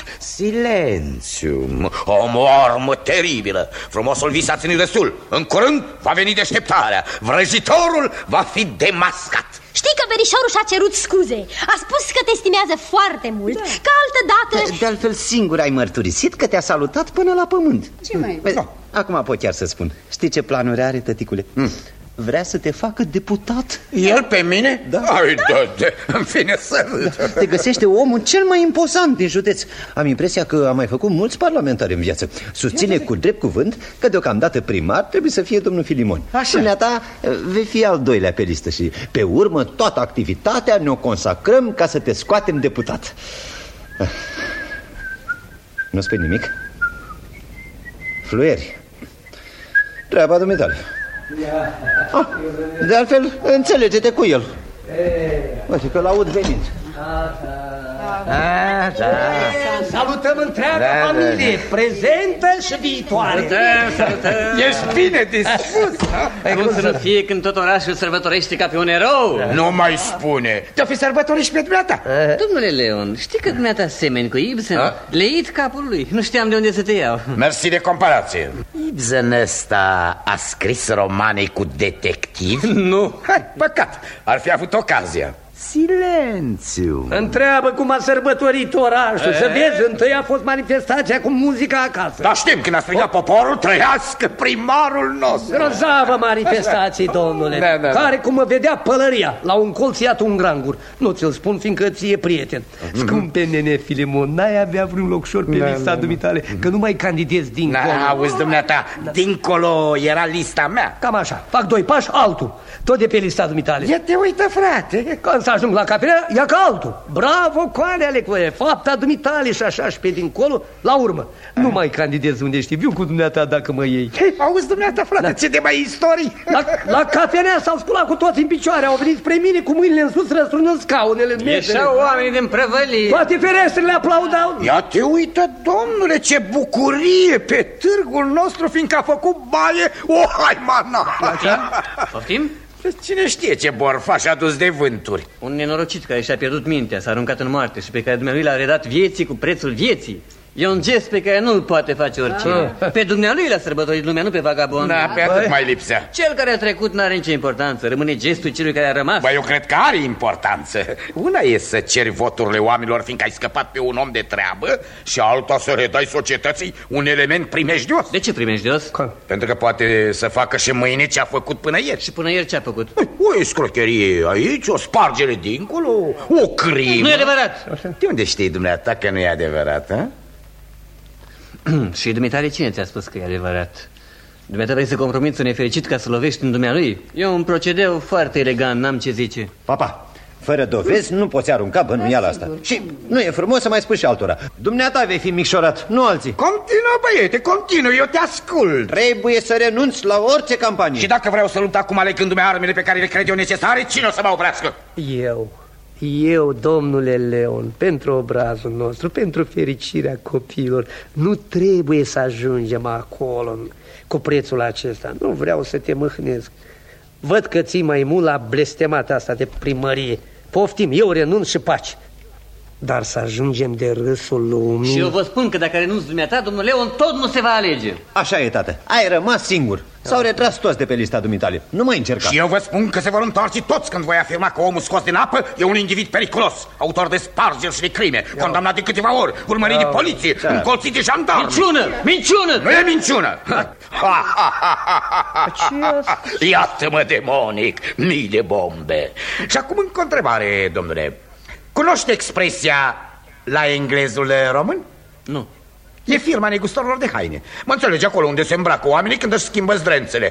Silențiu, o moarmă teribilă. Frumosul vis a ținut destul. În curând va veni deșteptarea. Vrăjitorul va fi demascat. Știi că verișorul și-a cerut scuze. A spus că te estimează foarte mult, că altă dată... De altfel singur ai mărturisit că te-a salutat până la pământ. Ce mai? Acum pot chiar să spun. Știi ce planuri are, tăticule? Vrea să te facă deputat. El pe mine? Da. Ai, în fine să râd. Te găsește omul cel mai impozant din județ. Am impresia că a mai făcut mulți parlamentari în viață. Susține cu drept cuvânt că deocamdată primar trebuie să fie domnul Filimon. Așa. Dumneata vei fi al doilea pe listă și pe urmă toată activitatea ne-o consacrăm ca să te scoatem deputat. Nu spui nimic? Fluieri. Treaba dumitale. De altfel, înțelege-te cu el. Uite că l-aud venind. Salutăm întreaga familie, prezentă și viitoare. Ești bine dispus. Cum să nu fie când tot orașul sărbătorește ca pe un erou? Nu mai spune. Te-o fi sărbătorit și pe dumneata. Domnule Leon, știi că dumneata semeni cu Ibsen? Leit capul lui, nu știam de unde să te iau. Mersi de comparație. Ibsen ăsta a scris romane cu detectiv? Nu. Hai, păcat, ar fi avut ocazia. Silențiu. Întreabă cum a sărbătorit orașul. Să vezi, întâi a fost manifestația cu muzica acasă. Dar știm, când a strigat poporul, trăiască primarul nostru. Grozavă manifestații, domnule. Da. Care, cum mă vedea, pălăria. La un colț iată un grangur. Nu ți-l spun, fiindcă ție prieten. Scumpe nene Filimon, n-ai avea vreun locșor pe lista dumitale, că nu mai candidezi dincolo. Auzi, dumneata, dincolo era lista mea. Cam așa, fac 2 pași, altul. Tot de pe lista dumitale. Ia te uită, frate. Când să ajung la cafenea, ia ca altul. Bravo, coale ale fapta dumitale și așa și pe dincolo, la urmă. Nu mai candidez unde știi, viu cu dumneata dacă mă iei. Auzi, dumneata, frate, ce de mai istorii. La cafenea s-au sculat cu toți în picioare, au venit spre mine cu mâinile în sus, răstrânând scaunele. Ieșeau oamenii din prăvălie. Toate ferestrele aplaudau. Ia te uită, domnule, ce bucurie pe târgul nostru, fiindcă a făcut baie o haimana. Poftim? Cine știe ce borfaș a dus de vânturi. Un nenorocit care și-a pierdut mintea, s-a aruncat în moarte și pe care dumnealui l-a redat vieții cu prețul vieții. E un gest pe care nu-l poate face oricine. Pe dumnealui l-a sărbătorit lumea, nu pe vagabond. Da, pe atât mai lipsea. Cel care a trecut n-are nicio importanță, rămâne gestul celui care a rămas. Bă, eu cred că are importanță. Una e să ceri voturile oamenilor fiindcă ai scăpat pe un om de treabă și alta să redai societății un element primejdios. De ce primejdios? Pentru că poate să facă și mâine ce a făcut până ieri. Și până ieri ce a făcut? O escrocherie aici, o spargere dincolo, o crimă. Nu e adevărat. De unde știi dumneata că nu e adevărat, ha? Și dumitale, cine ți-a spus că e adevărat? Dumneata vrei să compromiți un nefericit ca să lovești în dumnealui? E un procedeu foarte elegant, n-am ce zice. Papa, fără dovezi nu poți arunca bănuiala asta. Și nu e frumos să mai spui și altora. Dumneata vei fi micșorat, nu alții. Continuă, băiete, continuă, eu te ascult. Trebuie să renunți la orice campanie. Și dacă vreau să lupt acum alegându-mi armele pe care le cred eu necesare, cine o să mă oprească? Eu, domnule Leon, pentru obrazul nostru, pentru fericirea copiilor, nu trebuie să ajungem acolo cu prețul acesta. Nu vreau să te mâhnesc. Văd că ții mai mult la blestemata asta de primărie. Poftim, eu renunț și pace. Dar să ajungem de râsul lumii... Și eu vă spun că dacă renunți dumneata, domnul Leon tot nu se va alege. Așa e, tată, ai rămas singur. S-au retras toți de pe lista dumitale. Nu mai încerca. Și eu vă spun că se vor întoarce toți când voi afirma că omul scos din apă e un individ periculos, autor de spargeri și de crime, condamnat de câteva ori, urmărit de poliție, încolțit de jandarmi. Minciună! Minciună! Nu e minciună! Iată-mă, demonic, mii de bombe. Și acum încă o întrebare, domnule. Cunoște expresia la englezul român? Nu. E firma negustorilor de haine. Mă înțelege, acolo unde se îmbracă oamenii când își schimbă zdrențele.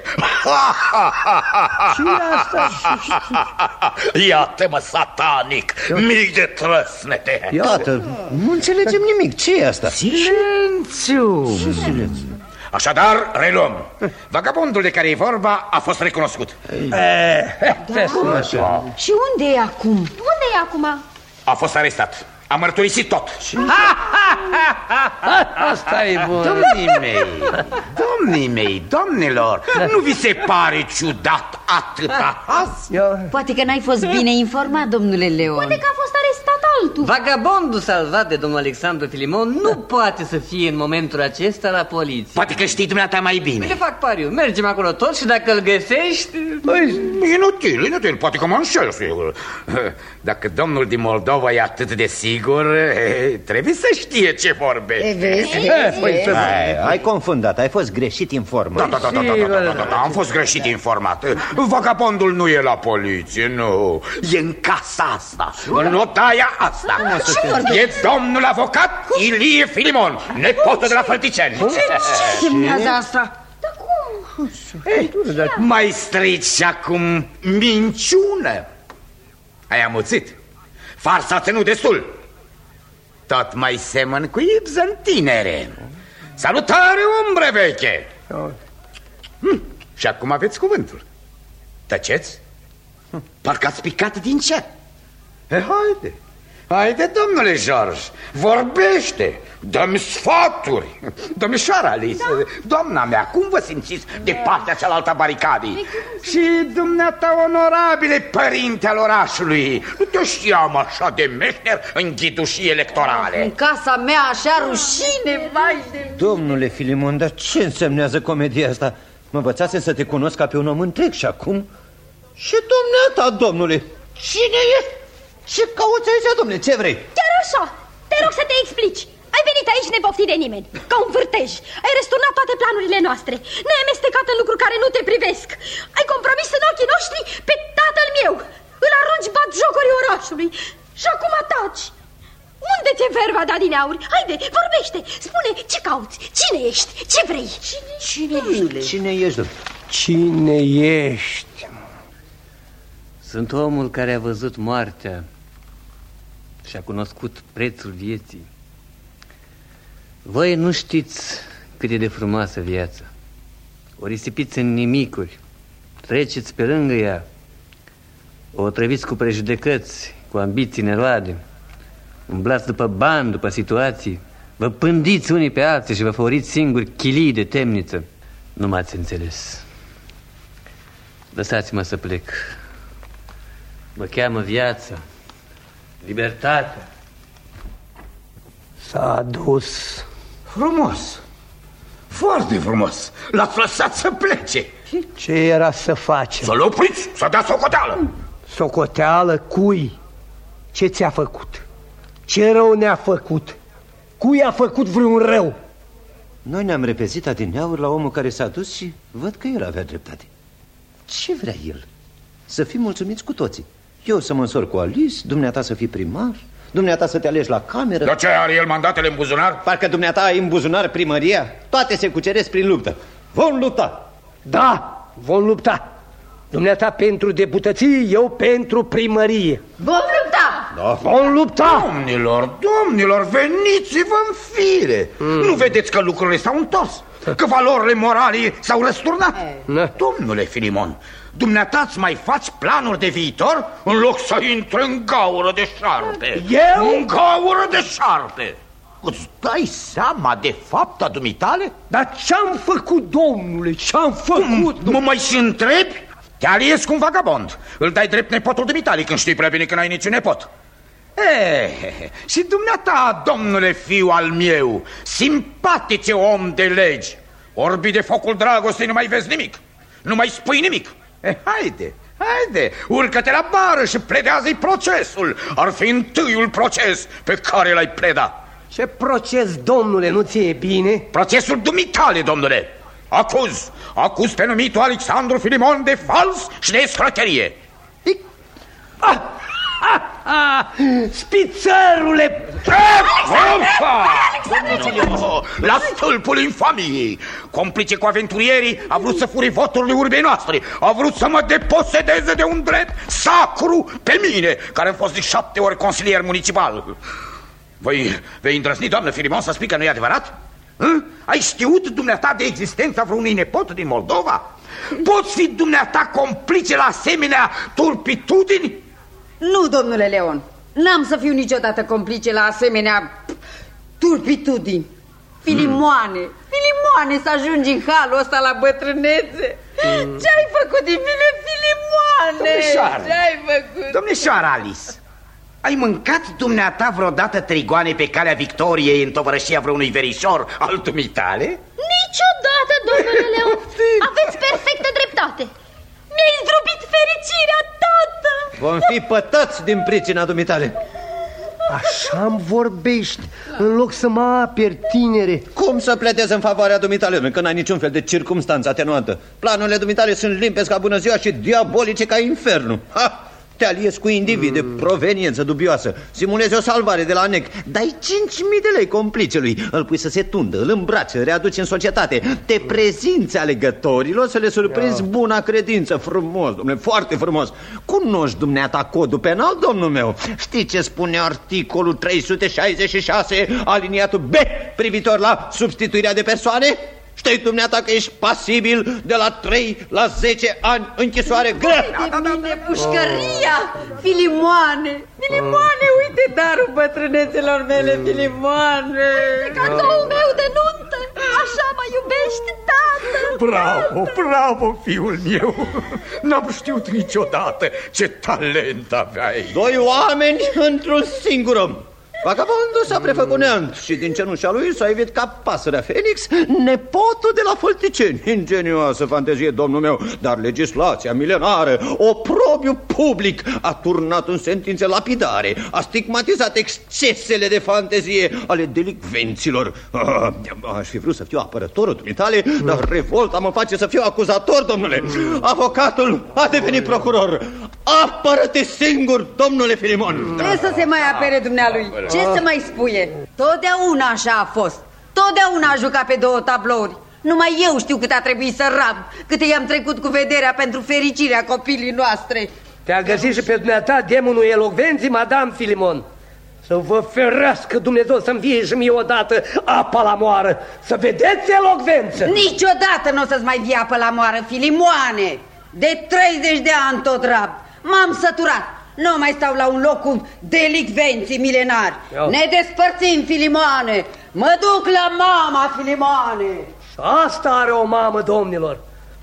Iată-mă, satanic, mii de trăsnete. Iată, nu înțelegem nimic. Ce e asta? Silențiu. Așadar, reluăm. Vagabondul de care e vorba a fost recunoscut. Și unde e acum? Unde e acum? A fost arestat. A mărturisit tot. Asta e bun. Domnii mei, domnilor, nu vi se pare ciudat atâta haz? Poate că n-ai fost bine informat, domnule Leon. Poate că a fost arestat altul. Vagabondul salvat de domnul Alexandru Filimon nu poate să fie în momentul acesta la poliție. Poate că știi dumneata mai bine. Le fac pariu, mergem acolo tot și dacă îl găsești... Inutil, poate că mă înșel. Dacă domnul din Moldova e atât de sigur, trebuie să știe ce vorbește. Ai confundat, ai fost greșit informat. Da, am fost greșit informat. Vagabondul nu e la poliție, nu. E în casa asta, în odaia asta. E domnul avocat Ilie Filimon, nepotul de la Fălticeni. Ce semnează asta? Mai strici și acum minciună. Ai amuțit. Farsa a ținut destul. Tot mai semăn cu Ibsen, tinere. Salutare, umbre veche. Și acum aveți cuvântul. Tăceți? Parcă ați picat din cer. Haide, domnule George, vorbește, dă-mi sfaturi. Domnișoara Alice, doamna mea, cum vă simțiți de partea cealaltă a baricadei? Și dumneata, onorabile părinte al orașului, nu te știam așa de meșter în ghidușii electorale. În casa mea așa rușine, vai de... Domnule Filimon, dar ce însemnează comedia asta? Mă învățase să te cunosc ca pe un om întreg și acum... Și dumneata, domnule, cine ești? Ce cauți aici, domnule? Ce vrei? Chiar așa. Te rog să te explici. Ai venit aici nepoftit de nimeni, ca un vârtej. Ai răsturnat toate planurile noastre. Ne-ai amestecat în lucruri care nu te privesc. Ai compromis în ochii noștri pe tatăl meu. Îl arunci batjocorii orașului. Și acum taci. Unde ți-e verba de adineauri? Haide, vorbește. Spune, ce cauți? Cine ești? Ce vrei? Cine ești, domnule? Cine ești? Sunt omul care a văzut moartea și a cunoscut prețul vieții. Voi nu știți cât e de frumoasă viața. O risipiți în nimicuri, treceți pe lângă ea, o otrăviți cu prejudecăți, cu ambiții neroade, umblați după bani, după situații, vă pândiți unii pe alții și vă făuriți singuri chilii de temniță. Nu m-ați înțeles. Lăsați-mă să plec. Mă cheamă viața, libertatea. S-a dus. Frumos, foarte frumos. L-ați lăsat să plece. Ce era să facem? Să-l opriți, să dea socoteală. Socoteală cui? Ce ți-a făcut? Ce rău ne-a făcut? Cui a făcut vreun rău? Noi ne-am repezit adineauri la omul care s-a dus și văd că el avea dreptate. Ce vrea el? Să fim mulțumiți cu toții. Eu să mă însor cu Alice, dumneata să fii primar, dumneata să te alegi la cameră. De ce are el mandatele în buzunar? Parcă dumneata ai în buzunar primăria. Toate se cuceresc prin luptă. Vom lupta. Da, vom lupta. Dumneata pentru deputăție, eu pentru primărie. Vom lupta! Da. Vom lupta! Domnilor, veniți-vă în fire. Nu vedeți că lucrurile s-au întors? Că valorile morale s-au răsturnat? Domnule Filimon, dumneata-ți mai faci planuri de viitor în loc să intri în gaură de șarpe? Eu? În gaură de șarpe! Îți dai seama de fapta dumitale? Dar ce-am făcut, domnule? Ce-am făcut? Mă mai și întrebi? Te aliezi cu un vagabond. Îl dai drept nepotul dumitale când știi prea bine că n-ai niciun nepot. Și dumneata, domnule fiu al meu, simpatice om de legi, orbi de focul dragostei, nu mai vezi nimic, nu mai spui nimic. Haide, urcă-te la bară și pledează-i procesul. Ar fi întâiul proces pe care l-ai pleda. Ce proces, domnule, nu ți-e bine? Procesul dumitale, domnule. Acuz pe numitul Alexandru Filimon de fals și de scrocherie. Spițărule! La stâlpul infamiei. Complice cu aventurierii, a vrut să fure voturile urbei noastre. A vrut să mă deposedeze de un drept sacru pe mine, care am fost de 7 ori consilier municipal. Vei îndrăzni, doamnă Filimon, să spui că nu e adevărat? Ai știut dumneata de existența vreunui nepot din Moldova? Poți fi dumneata complice la asemenea turpitudini? Nu, domnule Leon, n-am să fiu niciodată complice la asemenea turpitudini. Filimoane, să ajungi în halul ăsta la bătrânețe. Ce-ai făcut din mine, Filimoane? Ce-ai făcut? Domnișoara Alice, ai mâncat dumneata vreodată trigoane pe calea Victoriei în tovărășia vreunui verișor al dumitale? Niciodată, domnule Leon. Aveți perfectă dreptate. Mi-ai zdrobit fericirea, tată. Vom fi pătați din pricina dumitale. Așa-mi vorbești, în loc să mă aperi, tinere. Cum să pledezi în favoarea dumitale, că n-ai niciun fel de circumstanță atenuantă? Planurile dumitale sunt limpezi ca bună ziua și diabolice ca infernul. Te aliezi cu individ de proveniență dubioasă, simulezi o salvare de la NEC, dai 5.000 de lei complicelui, îl pui să se tundă, îl îmbraci, îl readuci în societate, te prezinți alegătorilor să le surprinzi buna credință. Frumos, domnule, foarte frumos. Cunoști dumneata codul penal, domnul meu? Știi ce spune articolul 366 aliniatul B privitor la substituirea de persoane? Știi dumneata că ești pasibil de la 3 la 10 ani închisoare grea? De mine, pușcăria! Filimoane, uite darul bătrânețelor mele, Filimoane! Cadoul meu de nuntă, așa mă iubești, tată! Bravo, fiul meu! N-am știut niciodată ce talent aveai! 2 oameni într-un singur om. Vagabondul s-a prefăcut neant și din cenușa lui s-a evit ca pasărea Fenix, nepotul de la Fălticeni. Ingenioasă fantezie, domnul meu, dar legislația milenară, oprobiu public, a turnat în sentințe lapidare, a stigmatizat excesele de fantezie ale delicvenților. Aș fi vrut să fiu apărătorul dumitale, dar revolta mă face să fiu acuzator, domnule. Avocatul a devenit procuror. Apără-te singur, domnule Filimon. Ce să se mai apere dumnealui? Ce să mai spuie? Totdeauna așa a fost. Totdeauna a jucat pe 2 tablouri. Numai eu știu cât a trebuit să rab, cât i-am trecut cu vederea pentru fericirea copilii noastre. Te-a găsit și pe dumneata demonul elocvenții, madame Filimon. Să vă ferească Dumnezeu să-mi vie și mie odată apa la moară. Să vedeți elocvență. Niciodată nu o să-ți mai vie apă la moară, Filimoane. De 30 de ani tot rab. M-am săturat. Nu mai stau la un loc cu delicvenții milenari. Ne despărțim, Filimoane. Mă duc la mama, Filimoane. Și asta are o mamă, domnilor.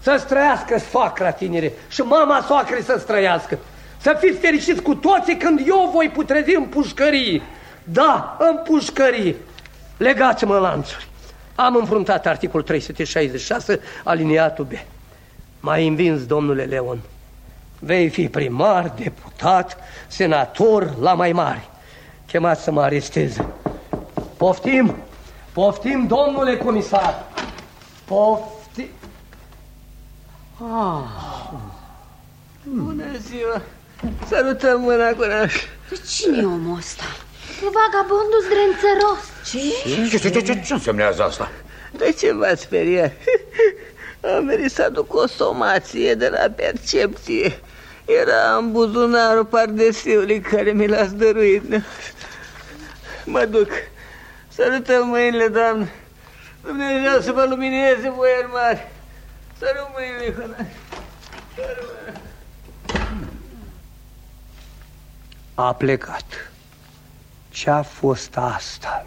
Să-ți trăiască soacra, tinere, și mama soacrei să-ți trăiască. Să fiți fericiți cu toții când eu voi putrezi în pușcărie. Da, în pușcărie. Legați-mă lanțuri. Am înfruntat articolul 366, aliniatul B. M-ai învins, domnule Leon. Vei fi primar, deputat, senator la mai mari. Chemați să mă aresteze. Poftim, poftim, domnule comisar. Poftim. Bună ziua. Sărutăm mâna, Coraș. Cine e omul ăsta? E vagabondul zdrențăros. Ce însemnează asta? De ce v-ați speriat? Am venit să aduc o somație de la Percepție. Era în buzunarul pardesiului care mi l-ați dăruit. Mă duc. Sărutăm mâinile, doamnă. Dumnezeu să vă lumineze, boieri mari. Sărut mâinile, Coraș. A plecat. Ce-a fost asta?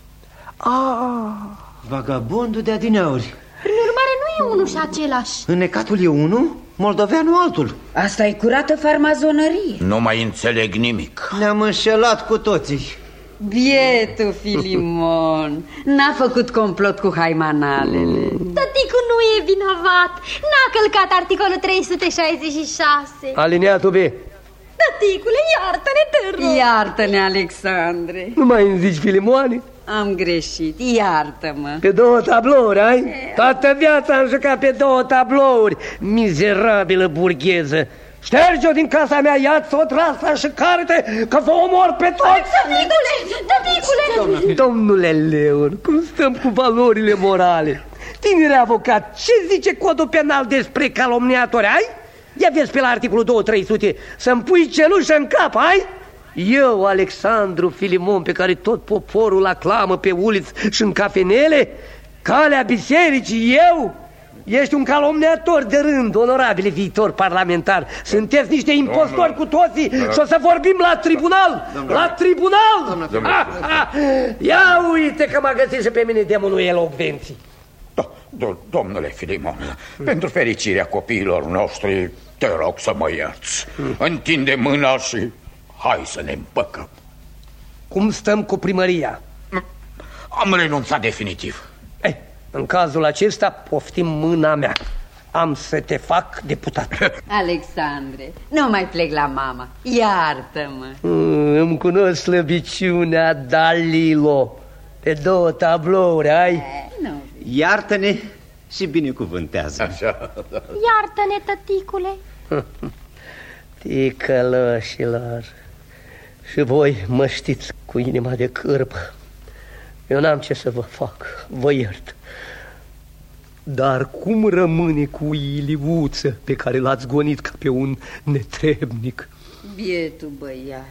Vagabondul de adineauri. Prin urmare nu e unul și același. Înnecatul e unul, moldoveanul altul. Asta e curată farmazonărie. Nu mai înțeleg nimic. Ne-am înșelat cu toții. Bietul Filimon n-a făcut complot cu haimanalele. Tăticul nu e vinovat. N-a călcat articolul 366. Aliniatul B. Tăticule, iartă-ne, te rog. Iartă-ne, Alexandre. Nu mai îmi zici, Filimoane? Am greșit, iartă-mă. Pe 2 tablouri, ai? Toată viața am jucat pe 2 tablouri. Mizerabilă burgheză. Șterge-o din casa mea, ia-ți o trasa și care-te, că vă omor pe toți. Tăticule! Domnule Leon, cum stăm cu valorile morale? Tinere avocat, ce zice codul penal despre calomniatori, ai? Ia vezi pe la articolul 2300 să-mi pui cenușă în cap, ai? Eu, Alexandru Filimon, pe care tot poporul aclamă pe uliți și în cafenele, calea bisericii, eu? Ești un calomniator de rând, onorabile viitor parlamentar. Sunteți niște impostori cu toții și o să vorbim la tribunal. La tribunal! Ia uite că m-a găsit și pe mine demonul elocvenții. Domnule Filimon, pentru fericirea copiilor noștri, te rog să mă ierți. Întinde mâna și hai să ne împăcăm. Cum stăm cu primăria? Am renunțat definitiv. În cazul acesta, poftim mâna mea. Am să te fac deputat. Alexandre, nu mai plec la mama. Iartă-mă. Îmi cunosc slăbiciunea, Dalilo. Pe 2 tablouri, ai? Nu. Iartă-ne și binecuvântează. Așa. Iartă-ne, tăticule. Ticălășilor, și voi mă știți cu inima de cârpă. Eu n-am ce să vă fac, vă iert. Dar cum rămâne cu Iliuță pe care l-ați gonit ca pe un netrebnic? Bietul băiat.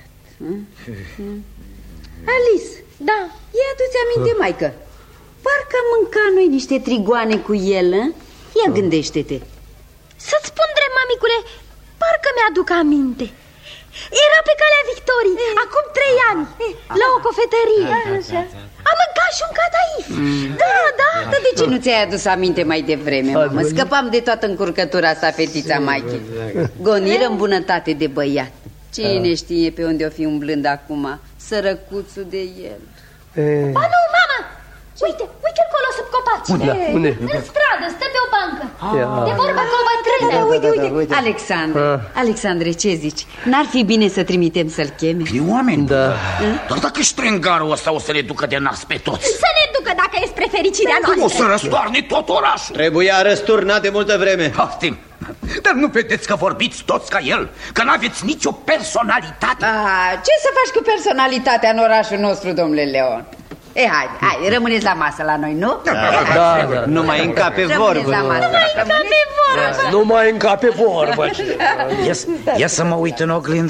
Alice, da, ia du-ți aminte, maică. Parcă mânca noi niște trigoane cu el, a? Ia gândește-te. Să-ți spun drept, mamicule, parcă mi-aduc aminte. Era pe calea victoriei, acum 3 ani, la o cofetărie. Am mâncat și un cadaif. Da. Dar de ce nu ți-ai adus aminte mai devreme, mă? Scăpam de toată încurcătura asta, fetița Maichi. Goniră în bunătate de băiat. Cine știe pe unde o fi umblând acum, sărăcuțul de el. Ba nu, mama! Uite acolo sub copaci. Unde? În stradă, stă pe o bancă. De vorba cu o bătrână. Uite. Alexandre, ce zici? N-ar fi bine să trimitem să-l cheme? Păi oameni, da. Dar dacă ștrengarul ăsta o să le ducă de nas pe toți? Să ne ducă dacă e spre fericirea noastră. O să răstoarne tot orașul. Trebuia răsturnat de multă vreme. Poftim. Dar nu vedeți că vorbiți toți ca el? Că n-aveți nicio personalitate? Ce să faci cu personalitatea în orașul nostru, domnule Leon? Hai, rămâneți la masă la noi, nu? Da. Nu mai încape vorbă. Nu mai încape vorbă. Ia să mă uit în oglindă.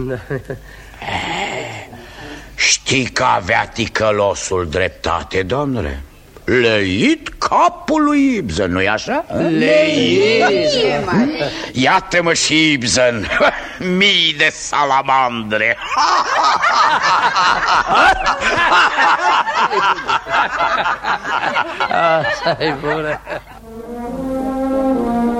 Știi că avea ticălosul dreptate, domnule? Leit capul lui Ibsen, nu-i așa? Leit! Iată-mă și Ibsen, mii de salamandre. Așa e bună.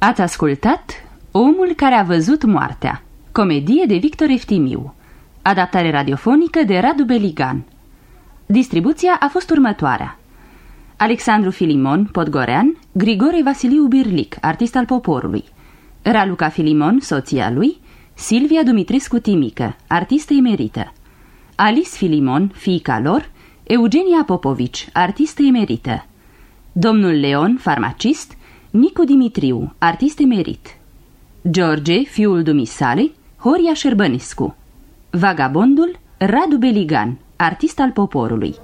Ați ascultat Omul care a văzut moartea, comedie de Victor Eftimiu, adaptare radiofonică de Radu Beligan. Distribuția a fost următoarea: Alexandru Filimon, Podgorean, Grigore Vasiliu Birlic, artist al poporului, Raluca Filimon, soția lui, Silvia Dumitrescu Timică, artistă emerită, Alice Filimon, fiica lor, Eugenia Popovici, artistă emerită, domnul Leon, farmacist, Nicu Dimitriu, artist emerit, George, fiul dumisale, Horia Șerbănescu, Vagabondul, Radu Beligan, artist al poporului.